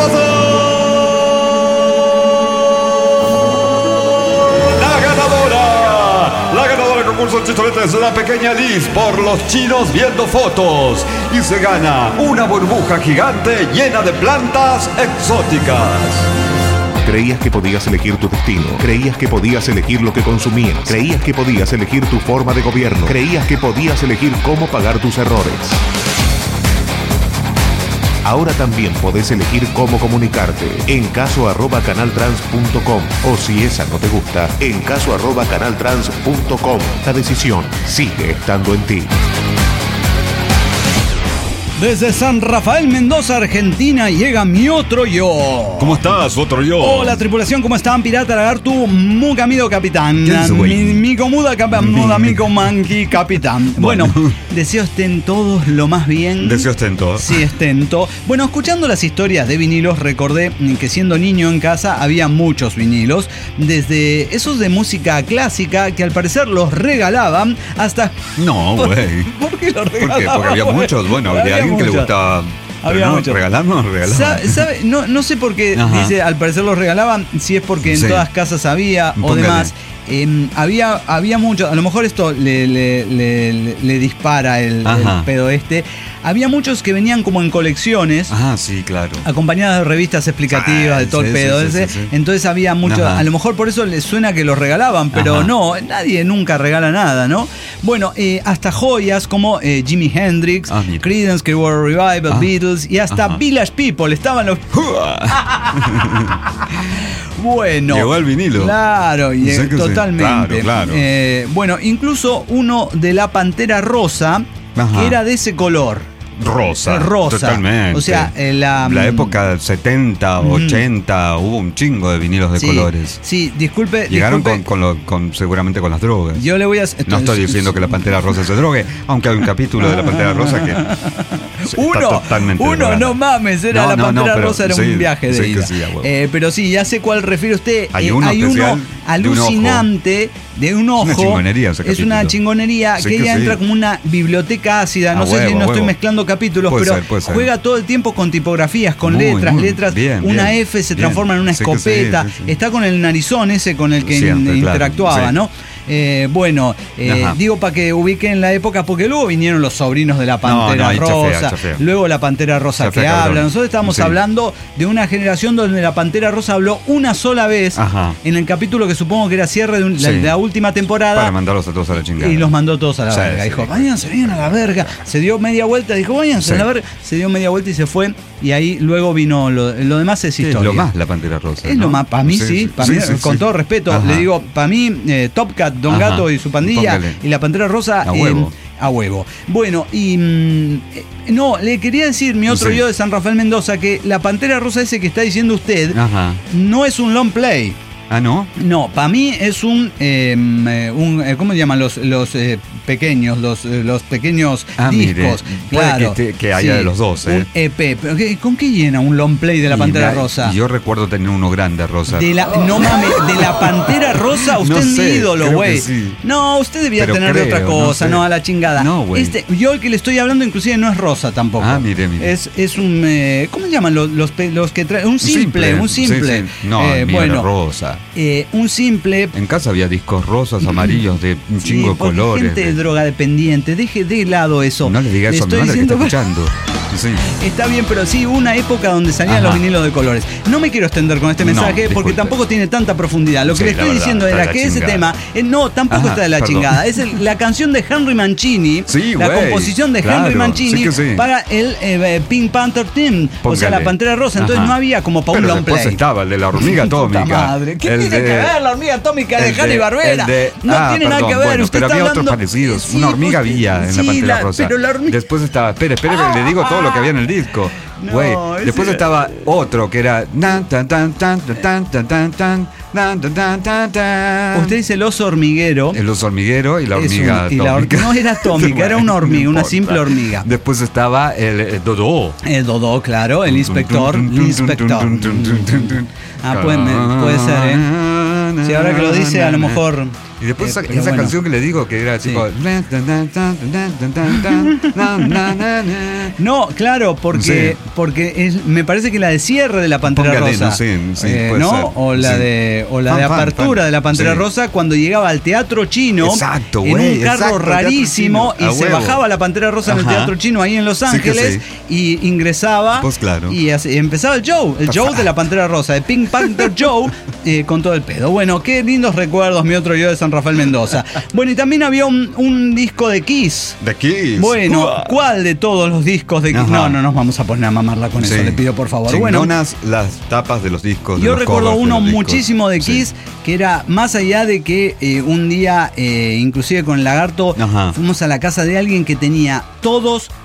La ganadora del concurso de chistorete es la pequeña Liz por los chinos viendo fotos y se gana una burbuja gigante llena de plantas exóticas. Creías que podías elegir tu destino. Creías que podías elegir lo que consumías. Creías que podías elegir tu forma de gobierno. Creías que podías elegir cómo pagar tus errores. Ahora también podés elegir cómo comunicarte en caso@canaltrans.com o si esa no te gusta, en caso@canaltrans.com. La decisión sigue estando en ti. Desde San Rafael, Mendoza, Argentina, llega mi otro yo. ¿Cómo estás, otro yo? Hola, tripulación, ¿cómo están? Pirata, lagartu, mugamido, capitán. Mico muda, mico manqui, capitán. Bueno, deseo estén todos lo más bien. Deseo estén todos. Sí, estén todos. Bueno, escuchando las historias de vinilos, recordé que siendo niño en casa había muchos vinilos. Desde esos de música clásica, que al parecer los regalaban, hasta... No, güey. ¿Por qué los regalaban? ¿Por qué? Porque había muchos. Bueno, de alguien que le gustaba. Había mucho. ¿Regalarnos? ¿Sabe? No sé por qué dice al parecer los regalaban, si es porque en todas casas había o demás. Había mucho, a lo mejor esto le dispara el pedo este. Había muchos que venían como en colecciones. Sí, claro. Acompañadas de revistas explicativas de todo el pedo ese. Sí. Entonces había mucho. A lo mejor por eso les suena que los regalaban, pero no, nadie nunca regala nada, ¿no? Bueno, hasta joyas como Jimi Hendrix, Creedence Clearwater Revival, Beatles y hasta Village People. Estaban los. Bueno. Llegó el vinilo. Claro, totalmente. Claro. Bueno, incluso uno de la Pantera Rosa, que era de ese color. Rosa. Totalmente. O sea, la época 70, 80, hubo un chingo de vinilos de colores. Sí, disculpe. Llegaron seguramente con las drogas. Yo le voy a... No estoy diciendo que la Pantera Rosa se drogue, aunque hay un capítulo de la Pantera Rosa que uno, no mames, era la Pantera Rosa, era un viaje de ida. Pero sí, ya sé cuál refiere usted. Hay uno alucinante de un ojo. Es una chingonería ese capítulo. Es una chingonería que ella entra como una biblioteca ácida. No sé si no estoy mezclando capítulos, pero juega todo el tiempo con tipografías, con letras. Una F se transforma en una escopeta. Está con el narizón ese con el que interactuaba, ¿no? Digo para que ubiquen la época, porque luego vinieron los sobrinos de la Pantera Rosa, chafea. Luego la Pantera Rosa que habla. Nosotros estamos hablando de una generación donde la Pantera Rosa habló una sola vez en el capítulo que supongo que era cierre de la última temporada. Para mandarlos a todos a la chingada. Y los mandó todos a la verga. Dijo, váyanse, vayan a la verga. Se dio media vuelta, dijo, váyanse a la verga. Se dio media vuelta y se fue. Y ahí luego vino lo demás es historia. Es lo más la Pantera Rosa. Es lo más, para mí con todo respeto, le digo, para mí, Top Cat, Don Gato y su pandilla, y la Pantera Rosa a huevo. Bueno, y le quería decir mi otro yo de San Rafael, Mendoza, que la Pantera Rosa ese que está diciendo usted no es un long play. ¿No? No, para mí es un ¿cómo se llaman los pequeños, los pequeños discos? Claro, que haya de los dos. Un EP. ¿Pero con qué llena un long play de la Pantera Rosa? Yo recuerdo tener uno grande, Rosa. No mames, de la Pantera Rosa, usted es mi ídolo, güey. Sí. No, usted debía tener de otra cosa, no a la chingada. No, güey. Yo el que le estoy hablando inclusive no es rosa tampoco. Mire. Es un ¿cómo se llaman los que traen? Un simple. Sí. No, bueno, rosa. Un simple. En casa había discos rosas, amarillos, de un chingo de colores. Gente drogadependiente, deje de lado eso. No le diga eso a mi madre que está escuchando. Sí. Está bien, pero sí, una época donde salían los vinilos de colores. No me quiero extender con este mensaje porque tampoco tiene tanta profundidad. Lo que le estoy diciendo era que ese tema, tampoco está de la chingada. Es la canción de Henry Mancini, composición de Henry Mancini para el Pink Panther Team, o sea, la Pantera Rosa. Entonces no había como para un long play. Después estaba el de la hormiga atómica. Madre, ¿qué tiene que ver la hormiga atómica de Hanny Barbera? No tiene nada que ver. Bueno, usted pero está había hablando... otros parecidos. Una hormiga había en la Pantera Rosa. Después estaba, espere, le digo todo lo que había en el disco. Güey, después estaba otro que era Usted dice el oso hormiguero. El oso hormiguero y la hormiga atómica. No era atómica, era una hormiga, una simple hormiga. Después estaba el Dodó. El Dodó, claro, el inspector. Puede ser, Si ahora que lo dice, a lo mejor. Y después esa canción que le digo que era tipo. No, claro, porque me parece que la de cierre de la Pantera Rosa. ¿no? O la de apertura de la Pantera Rosa, cuando llegaba al Teatro Chino. Exacto, en un carro rarísimo. Y se bajaba la Pantera Rosa en el Teatro Chino ahí en Los Ángeles. Y ingresaba. Pues claro. Y empezaba el show de la Pantera Rosa, de Pink Panther Joe, con todo el pedo. Bueno, qué lindos recuerdos, mi otro yo de San Rafael, Mendoza. Bueno, y también había un disco de Kiss. ¿De Kiss? Bueno, ¿cuál de todos los discos de Kiss? No nos vamos a poner a mamarla con eso, le pido por favor. Chingonas las tapas de los discos. Yo recuerdo uno muchísimo de Kiss, que era más allá de que un día, inclusive con el Lagarto, fuimos a la casa de alguien que tenía todos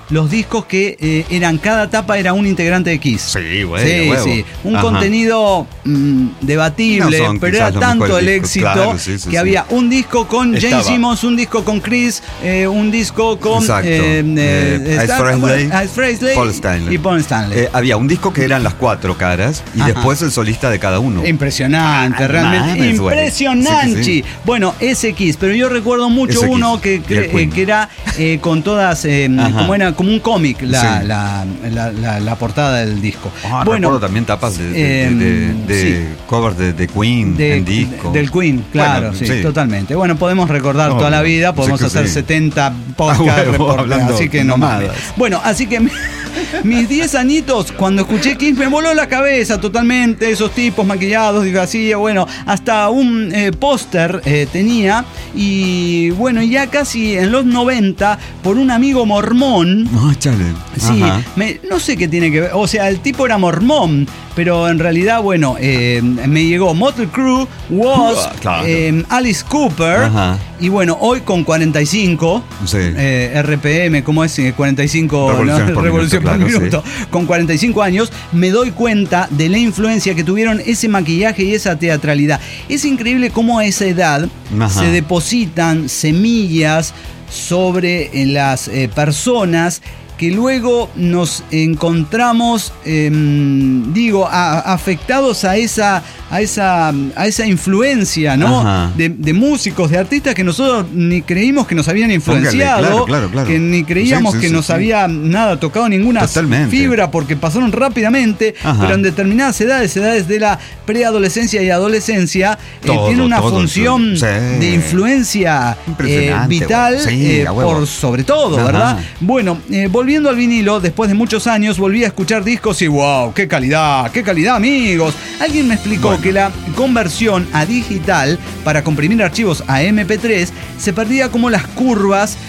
los discos que eran, cada tapa era un integrante de Kiss. Sí, bueno. Sí. Un contenido debatible, pero era tanto el éxito que había un disco con Jane Simmons, un disco con Chris, un disco con Ice Frehley y Paul Stanley. Había un disco que eran las 4 caras y después el solista de cada uno. Impresionante, realmente impresionante. Sí. Bueno, ese Kiss, pero yo recuerdo mucho ese uno que era con todas, como un cómic la portada del disco. Recuerdo también tapas de covers de Queen en disco. Del Queen, claro, sí, totalmente. Bueno, podemos recordar toda la vida, podemos hacer 70 podcasts hablando, así que no mames. Bueno, así que mis 10 añitos, cuando escuché Kiss, me voló la cabeza totalmente, esos tipos maquillados, digo así, bueno, hasta un póster tenía, y bueno, ya casi en los 90, por un amigo mormón. Sí, no sé qué tiene que ver, o sea, el tipo era mormón, pero en realidad, bueno, me llegó Motley Crue, Wasp, Alice Cooper, y bueno, hoy con 45, RPM, ¿cómo es? 45 revolución por minuto. Con 45 años, me doy cuenta de la influencia que tuvieron ese maquillaje y esa teatralidad. Es increíble cómo a esa edad se depositan semillas sobre las personas que luego nos encontramos, afectados a esa influencia, ¿no? De músicos, de artistas que nosotros ni creímos que nos habían influenciado, claro. Que ni creíamos que nos había tocado ninguna fibra, porque pasaron rápidamente, pero en determinadas edades de la preadolescencia y adolescencia, tiene una función de influencia vital, por sobre todo, ¿verdad? Bueno, volviendo al vinilo, después de muchos años volví a escuchar discos y ¡wow! ¡Qué calidad, amigos! Alguien me explicó que la conversión a digital para comprimir archivos a MP3 se perdía como las curvas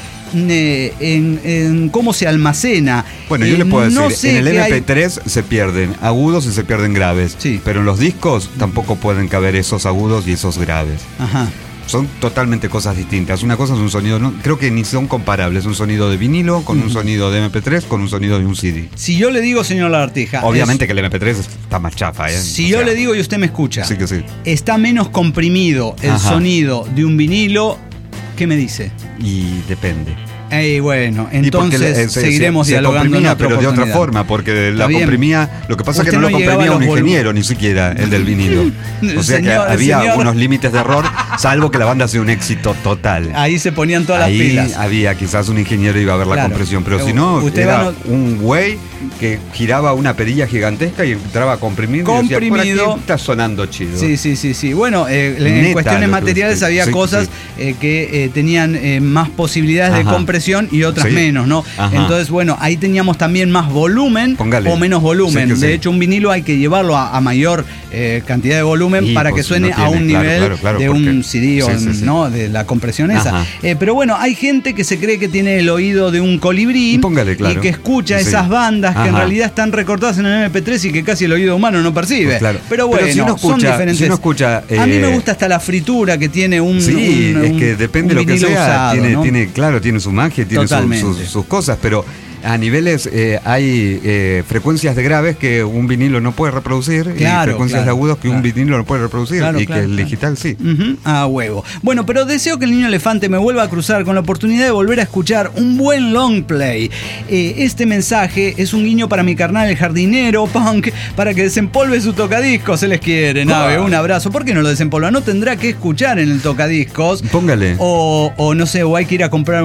en cómo se almacena. Bueno, yo le puedo decir, en el MP3 se pierden agudos y se pierden graves, pero en los discos tampoco pueden caber esos agudos y esos graves. Son totalmente cosas distintas. Una cosa es un sonido, creo que ni son comparables, un sonido de vinilo con un sonido de MP3 con un sonido de un CD. Si yo le digo, señor Lagartija, obviamente que el MP3 está más chafa, Si yo le digo y usted me escucha, sí que sí, está menos comprimido el sonido de un vinilo, ¿qué me dice? Y depende. Bueno, entonces seguiremos dialogando en otra pero de otra forma, porque la comprimía. Lo que pasa es que no lo comprimía un ingeniero, ni siquiera el del vinilo. O sea que había unos límites de error, salvo que la banda hacía un éxito total. Ahí se ponían todas las pilas. Había quizás un ingeniero iba a ver la compresión, pero si no, era un güey que giraba una perilla gigantesca y entraba a comprimir. Y decía, por aquí está sonando chido. Sí. Bueno, en cuestiones materiales había cosas que tenían más posibilidades de compresión y otras menos, ¿no? Entonces, bueno, ahí teníamos también más volumen o menos volumen. De hecho, un vinilo hay que llevarlo a mayor cantidad de volumen para que suene a un nivel de un CD, ¿no? De la compresión esa. Pero bueno, hay gente que se cree que tiene el oído de un colibrí y que escucha esas bandas que en realidad están recortadas en el MP3 y que casi el oído humano no percibe. Pero bueno, si son diferentes. Si escucha, a mí me gusta hasta la fritura que tiene un es que depende de lo que sea. Usado, tiene su magia, tiene sus cosas, pero a niveles hay frecuencias de graves que un vinilo no puede reproducir y frecuencias de agudos que un vinilo no puede reproducir que el digital sí. A huevo. Bueno, pero deseo que el niño elefante me vuelva a cruzar con la oportunidad de volver a escuchar un buen long play. Este mensaje es un guiño para mi carnal el jardinero punk, para que desempolve su tocadiscos. Se les quiere, Nave. Un abrazo. ¿Por qué no lo desempolva? No tendrá que escuchar en el tocadiscos. Póngale. O no sé, o hay que ir a comprar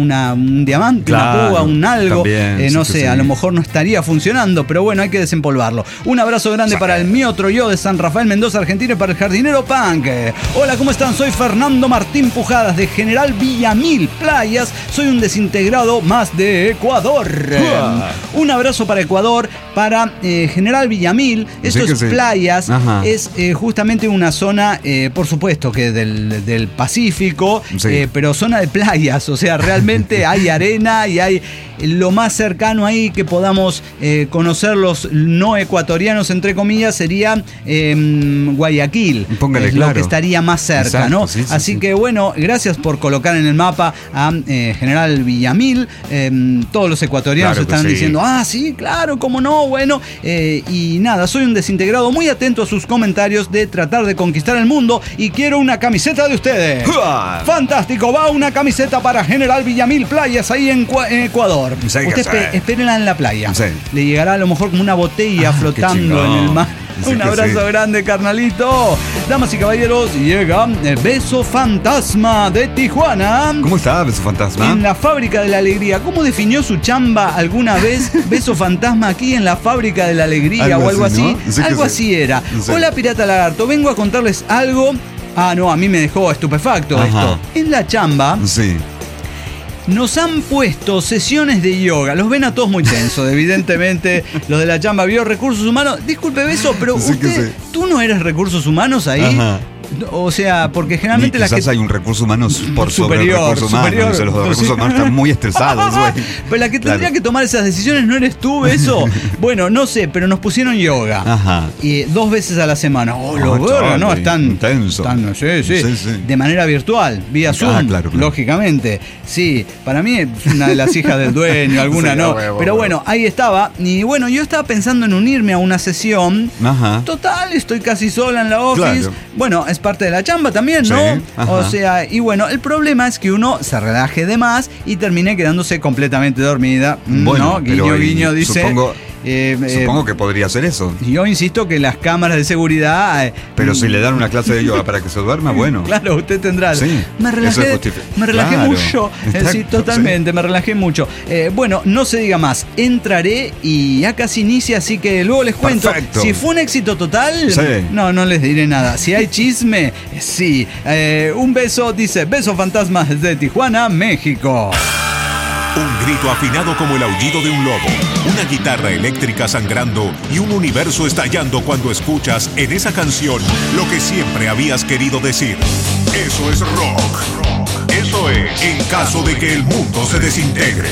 un diamante, una púa, un algo. No sé, a lo mejor no estaría funcionando, pero bueno, hay que desempolvarlo. Un abrazo grande para el mi otro yo de San Rafael, Mendoza, Argentina, y para el jardinero punk. Hola, ¿cómo están? Soy Fernando Martín Pujadas de General Villamil, Playas. Soy un desintegrado más de Ecuador. Un abrazo para Ecuador, para General Villamil. Esto es Playas, es justamente una zona, por supuesto que del Pacífico, pero zona de playas, o sea, realmente hay arena y hay lo más cercano ahí que podamos conocer los no ecuatorianos, entre comillas, sería Guayaquil. Póngale es claro. Lo que estaría más cerca, exacto, ¿no? Sí, así que bueno, gracias por colocar en el mapa a General Villamil. Todos los ecuatorianos están diciendo, sí, claro, cómo no, bueno. Y nada, soy un desintegrado muy atento a sus comentarios de tratar de conquistar el mundo y quiero una camiseta de ustedes. Fantástico, va una camiseta para General Villamil Playas ahí en Ecuador. Espérenla en la playa. Sí. Le llegará a lo mejor como una botella flotando en el mar. Un abrazo grande, carnalito. Damas y caballeros, llega Beso Fantasma de Tijuana. ¿Cómo está Beso Fantasma? En la Fábrica de la Alegría. ¿Cómo definió su chamba alguna vez Beso Fantasma aquí en la Fábrica de la Alegría o algo así? ¿No? Algo así era. Hola, Pirata Lagarto, vengo a contarles algo. No, a mí me dejó estupefacto esto. En la chamba. Sí. Nos han puesto sesiones de yoga. Los ven a todos muy tensos, evidentemente. Los de la chamba, recursos humanos. Disculpe, Beso, pero ¿tú no eres recursos humanos ahí? Ajá. O sea, porque generalmente quizás hay un recurso humano por sobre el recurso humano. Los recursos humanos están muy estresados, güey. Pero la que tendría que tomar esas decisiones no eres tú, Beso. Bueno, no sé, pero nos pusieron yoga. Ajá. Y 2 veces a la semana. No, están intenso. Sí. De manera virtual, vía Zoom, claro. Lógicamente. Sí, para mí es una de las hijas del dueño, alguna no. Pero bueno, ahí estaba. Y bueno, yo estaba pensando en unirme a una sesión. Ajá. Total, estoy casi sola en la office. Claro. Bueno, es parte de la chamba también, ¿no? Sí, o sea, y bueno, el problema es que uno se relaje de más y termine quedándose completamente dormida. Bueno, ¿no? Guiño, dice. Supongo que podría ser eso. Yo insisto que las cámaras de seguridad... pero si le dan una clase de yoga para que se duerma, bueno. Claro, usted tendrá. Sí, me relajé mucho. Sí, totalmente, me relajé mucho. Bueno, no se diga más. Entraré y ya casi inicia, así que luego les cuento. Perfecto. Si fue un éxito total, no les diré nada. Si hay chisme, sí. Un beso, dice Beso Fantasma desde Tijuana, México. Un grito afinado como el aullido de un lobo, una guitarra eléctrica sangrando y un universo estallando cuando escuchas en esa canción lo que siempre habías querido decir. Eso es rock. Eso es En Caso de que el Mundo se Desintegre.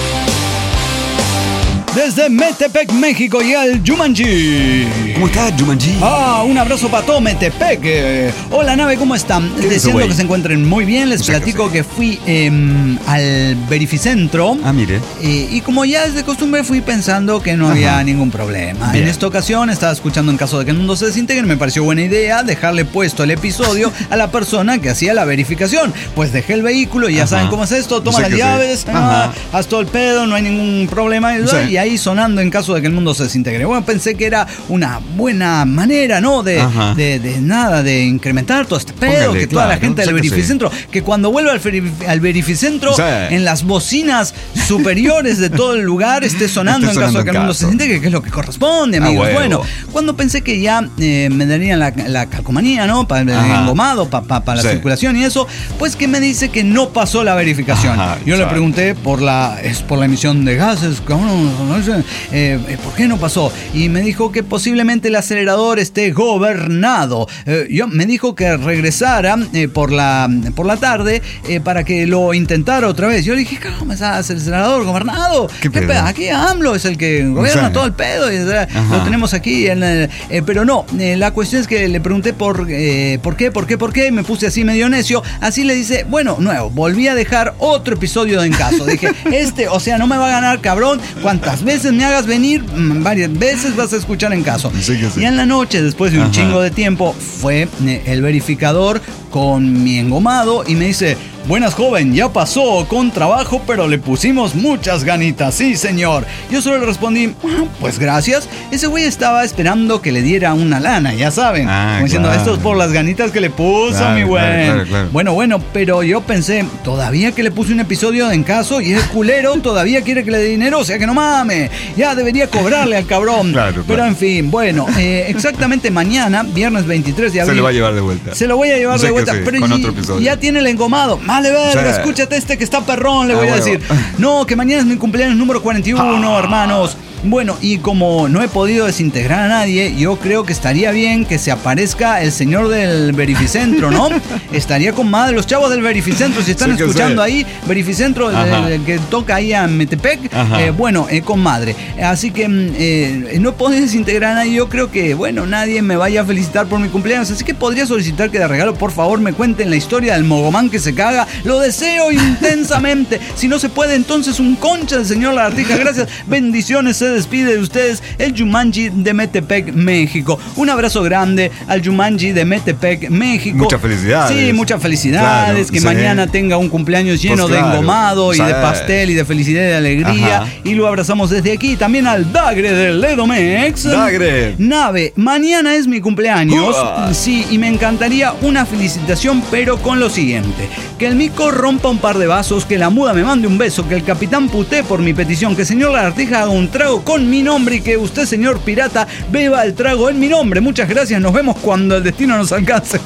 Desde Metepec, México, llega el Jumanji. ¿Cómo está, Jumanji? Un abrazo para todo Metepec. Hola, nave, ¿cómo están? Deseando que se encuentren muy bien. Les platico que fui al Verificentro. Mire. Y como ya es de costumbre, fui pensando que no había ningún problema. Bien. En esta ocasión estaba escuchando En Caso de que el Mundo se Desintegre. Me pareció buena idea dejarle puesto el episodio a la persona que hacía la verificación. Pues dejé el vehículo y ya saben cómo es esto. Toma las llaves, haz todo el pedo, no hay ningún problema. Y ahí sonando En Caso de que el Mundo se Desintegre. Bueno, pensé que era una buena manera, ¿no? De incrementar todo este pedo, que toda la gente del Verificentro, que cuando vuelva al Verificentro, en las bocinas superiores de todo el lugar esté sonando En Caso de que el Mundo se Desintegre, que es lo que corresponde, amigos. Bueno, cuando pensé que ya me darían la calcomanía, ¿no? Para el engomado, para la circulación y eso, pues que me dice que no pasó la verificación. Yo le pregunté por la emisión de gases, ¿por qué no pasó? Y me dijo que posiblemente el acelerador esté gobernado. Me dijo que regresara por la tarde para que lo intentara otra vez. Yo le dije, ¿cómo es el acelerador gobernado? ¿Qué pedo? Aquí AMLO es el que gobierna todo el pedo. Lo tenemos aquí. Pero no, la cuestión es que le pregunté por qué. Me puse así medio necio. Así le dice, bueno, nuevo, volví a dejar otro episodio de En Caso. Dije, o sea, no me va a ganar, cabrón. ¿Cuántas veces me hagas venir? Varias veces vas a escuchar En Caso. Sí. Y en la noche, después de un chingo de tiempo, fue el verificador con mi engomado y me dice, buenas, joven, ya pasó con trabajo, pero le pusimos muchas ganitas, sí, señor. Yo solo le respondí, pues gracias. Ese güey estaba esperando que le diera una lana, ya saben. Como diciendo, esto es por las ganitas que le puso, mi güey. Claro. Bueno, pero yo pensé, todavía que le puse un episodio de En Caso y es culero, todavía quiere que le dé dinero, o sea que no mames. Ya debería cobrarle al cabrón. Pero en fin, bueno, exactamente mañana, viernes 23 de abril. Se lo va a llevar de vuelta. Se lo voy a llevar de vuelta, pero ya tiene el engomado. Vale, escúchate que está perrón, le voy a decir. No, que mañana es mi cumpleaños número 41, hermanos. Bueno, y como no he podido desintegrar a nadie, yo creo que estaría bien que se aparezca el señor del Verificentro, ¿no? Estaría con madre los chavos del Verificentro, si están escuchando ahí, Verificentro, el que toca ahí a Metepec, con madre. Así que no he podido desintegrar a nadie, yo creo que, bueno, nadie me vaya a felicitar por mi cumpleaños, así que podría solicitar que de regalo, por favor, me cuenten la historia del mogomán que se caga. Lo deseo intensamente. Si no se puede, entonces un concha del señor Lagartija. Gracias, bendiciones, se despide de ustedes el Jumanji de Metepec, México. Un abrazo grande al Jumanji de Metepec, México. Muchas felicidades. Sí, muchas felicidades. Claro, que mañana tenga un cumpleaños lleno de engomado y de pastel y de felicidad y de alegría. Y lo abrazamos desde aquí. También al Dagre del Edomex. Dagre. Nave, mañana es mi cumpleaños. Sí, y me encantaría una felicitación, pero con lo siguiente: que el mico rompa un par de vasos, que la muda me mande un beso, que el capitán putee por mi petición, que el señor Lagartija haga un trago con mi nombre y que usted, señor pirata, beba el trago en mi nombre. Muchas gracias, nos vemos cuando el destino nos alcance.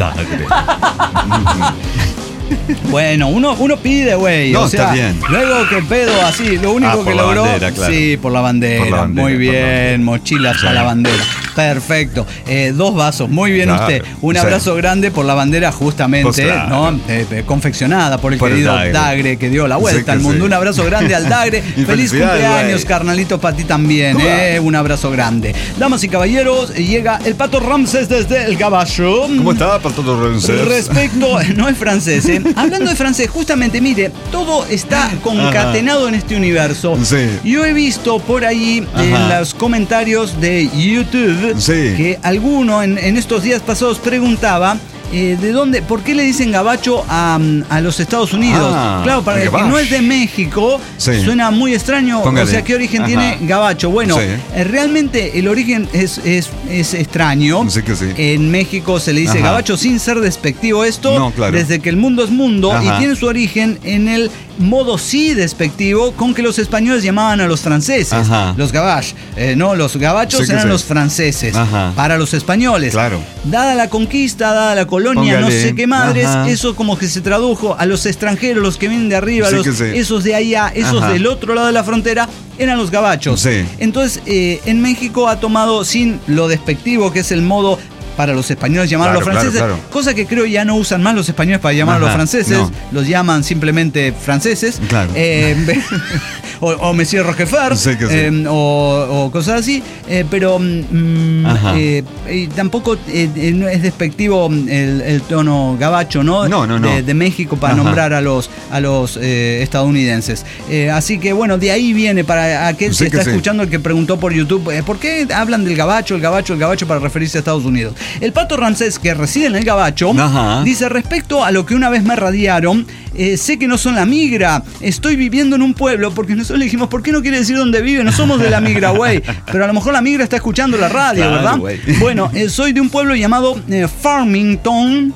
Bueno, uno pide, güey. No, o sea, está bien. Luego que pedo así, lo único que logró. Bandera, claro. Sí, por la bandera. Muy bien, mochilas para la bandera. Perfecto. 2 vasos, muy bien usted. Un abrazo grande por la bandera, justamente, ¿no? Confeccionada por el querido Dagre, que dio la vuelta al mundo. Un abrazo grande al Dagre. Feliz cumpleaños, carnalito, para ti también. Un abrazo grande. Damas y caballeros, llega el Pato Ramses desde el Caballo. ¿Cómo está, Pato Ramses? Respecto, no es francés, Hablando de francés, justamente, mire, todo está concatenado en este universo. Sí. Yo he visto por ahí en los comentarios de YouTube que alguno en estos días pasados preguntaba ¿de dónde? ¿Por qué le dicen gabacho a los Estados Unidos? Claro, para el que no es de México, suena muy extraño. Póngale. O sea, ¿qué origen tiene gabacho? Bueno, realmente el origen es extraño. Sí que sí. En México se le dice gabacho sin ser despectivo esto, desde que el mundo es mundo, y tiene su origen en el modo sí despectivo con que los españoles llamaban a los franceses. Los gabach. No, los gabachos eran los franceses. Para los españoles. Claro. Dada la conquista, dada la colonia, no sé qué madres, eso como que se tradujo a los extranjeros, los que vienen de arriba, esos de allá, esos del otro lado de la frontera, eran los gabachos. Entonces, en México ha tomado sin lo despectivo, que es el modo para los españoles llamar a los franceses, cosa que creo ya no usan más los españoles para llamar a los franceses, los llaman simplemente franceses, o Monsieur Roquefort, o cosas así, pero tampoco es despectivo el tono gabacho, ¿no? De México para nombrar a los estadounidenses. Así que bueno, de ahí viene, para aquel que está escuchando, el que preguntó por YouTube, ¿por qué hablan del gabacho, el gabacho para referirse a Estados Unidos? El Pato Ramsés, que reside en el Gabacho, dice: respecto a lo que una vez me radiaron, sé que no son la migra, estoy viviendo en un pueblo, porque nosotros le dijimos, ¿por qué no quiere decir dónde vive? No somos de la migra, güey. Pero a lo mejor la migra está escuchando la radio, ¿verdad? Bueno, soy de un pueblo llamado Farmington.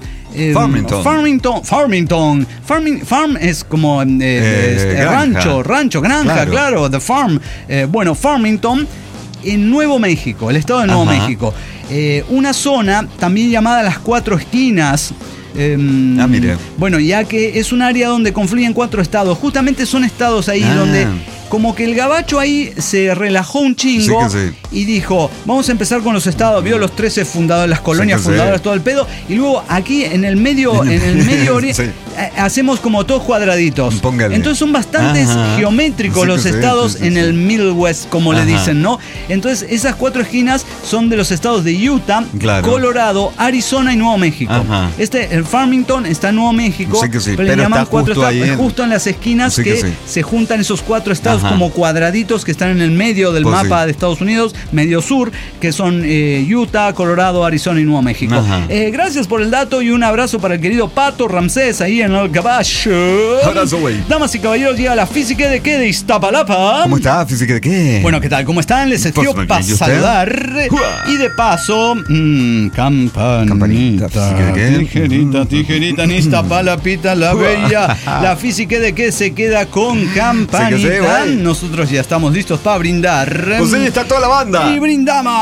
Farm es como rancho, granja, claro, the farm. Farmington, en Nuevo México, el estado de Nuevo México. Una zona también llamada Las Cuatro Esquinas. Mire. Bueno, ya que es un área donde confluyen 4 estados. Justamente son estados ahí donde como que el gabacho ahí se relajó un chingo y dijo, vamos a empezar con los estados, vio los 13 fundadores, las colonias fundadoras, todo el pedo, y luego aquí en el medio oriente hacemos como todos cuadraditos. Póngale. Entonces son bastante geométricos los estados en el Middle West, como le dicen, ¿no? Entonces esas 4 esquinas son de los estados de Utah, Colorado, Arizona y Nuevo México. El Farmington está en Nuevo México, pero le llaman 4 estados, justo en las esquinas se juntan esos 4 estados como cuadraditos que están en el medio del mapa de Estados Unidos, medio sur, que son Utah, Colorado, Arizona y Nuevo México. Gracias por el dato y un abrazo para el querido Pato Ramsés ahí en el Caballo. Abrazo, güey. Damas y caballeros, llega la Física de qué de Iztapalapa. ¿Cómo está, Física de qué? Bueno, ¿qué tal? ¿Cómo están? Les escribo para saludar. Y de paso, campanita, tijerita, en Iztapalapita la bella. La Física de qué se queda con campanita. Nosotros ya estamos listos para brindar. Pues ahí está toda la banda. Y brindamos.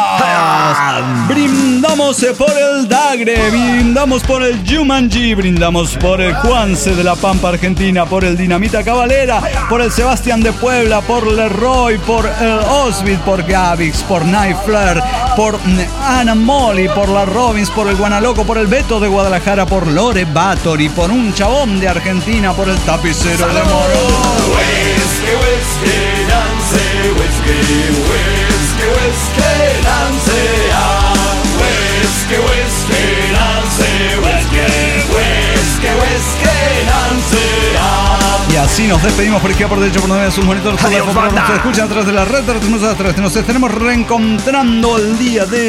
Brindamos por el Dagre, brindamos por el Jumanji, brindamos por el Juanse de la Pampa Argentina, por el Dinamita Cavalera, por el Sebastián de Puebla, por Leroy, por el Osvid, por Gavix, por Night Flair, por Ana Molly, por la Robbins, por el Guanaloco, por el Beto de Guadalajara, por Lore Batory, por un chabón de Argentina, por el Tapicero de Morón. Whisky, whisky, dance, whisky, whisky, whisky, dance, whisky, whisky, dance, whisky, whisky, whisky, dance. Y así nos despedimos por izquierda, por derecho, por donde sus monitores, por nos escuchan a través de la red, nos estaremos reencontrando el día de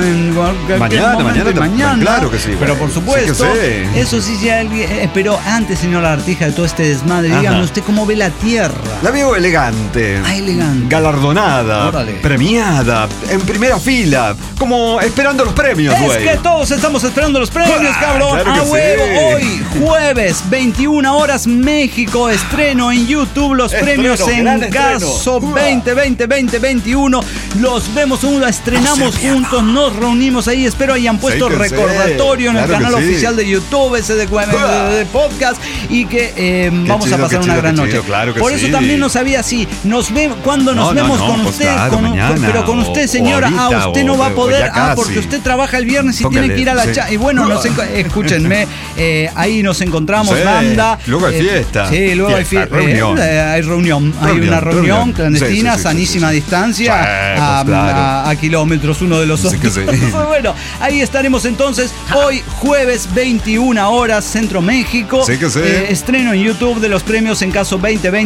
mañana. Claro que sí. Pero por supuesto, sí. Eso sí, pero antes, señor Artija, de todo este desmadre, dígame usted cómo ve la tierra. La veo elegante. Elegante. Galardonada. Órale. Premiada. En primera fila. Como esperando los premios, güey. Es que todos estamos esperando los premios, cabrón. Claro A huevo. Sí. Hoy, jueves, 21 horas, México. Estreno en YouTube los premios en Caso 2020-2021. Los vemos, lo estrenamos juntos, nos reunimos ahí. Espero hayan puesto recordatorio en el canal oficial de YouTube, ese de podcast, y que vamos a pasar una gran noche. Por eso también no sabía si nos vemos, cuando nos vemos con usted, pero con usted, señora, usted no va a poder, porque usted trabaja el viernes y tiene que ir a la y bueno, escúchenme, ahí nos encontramos, banda. Luego hay fiesta. Sí, luego hay reunión. Hay una reunión clandestina, sanísima distancia, a kilómetros uno de los otros. Bueno, ahí estaremos entonces. Hoy, jueves, 21 horas, Centro México. Estreno en YouTube de los premios en Caso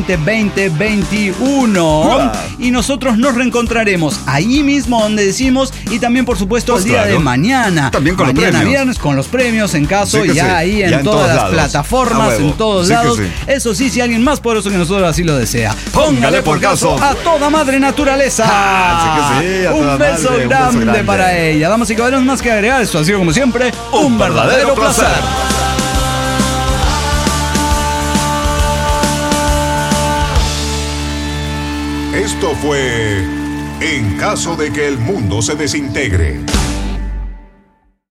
2020-2021. Y nosotros nos reencontraremos ahí mismo donde decimos, y también, por supuesto, el día de mañana. También con mañana viernes con los premios en Caso, ahí en todas las plataformas, en todos lados. Eso sí, si alguien más poderoso que nosotros así lo desea, póngale por caso a toda madre naturaleza. Un beso grande para ella. Damas y caballeros, más que agregar, esto ha sido como siempre un verdadero placer. Esto fue En Caso de que el mundo se desintegre.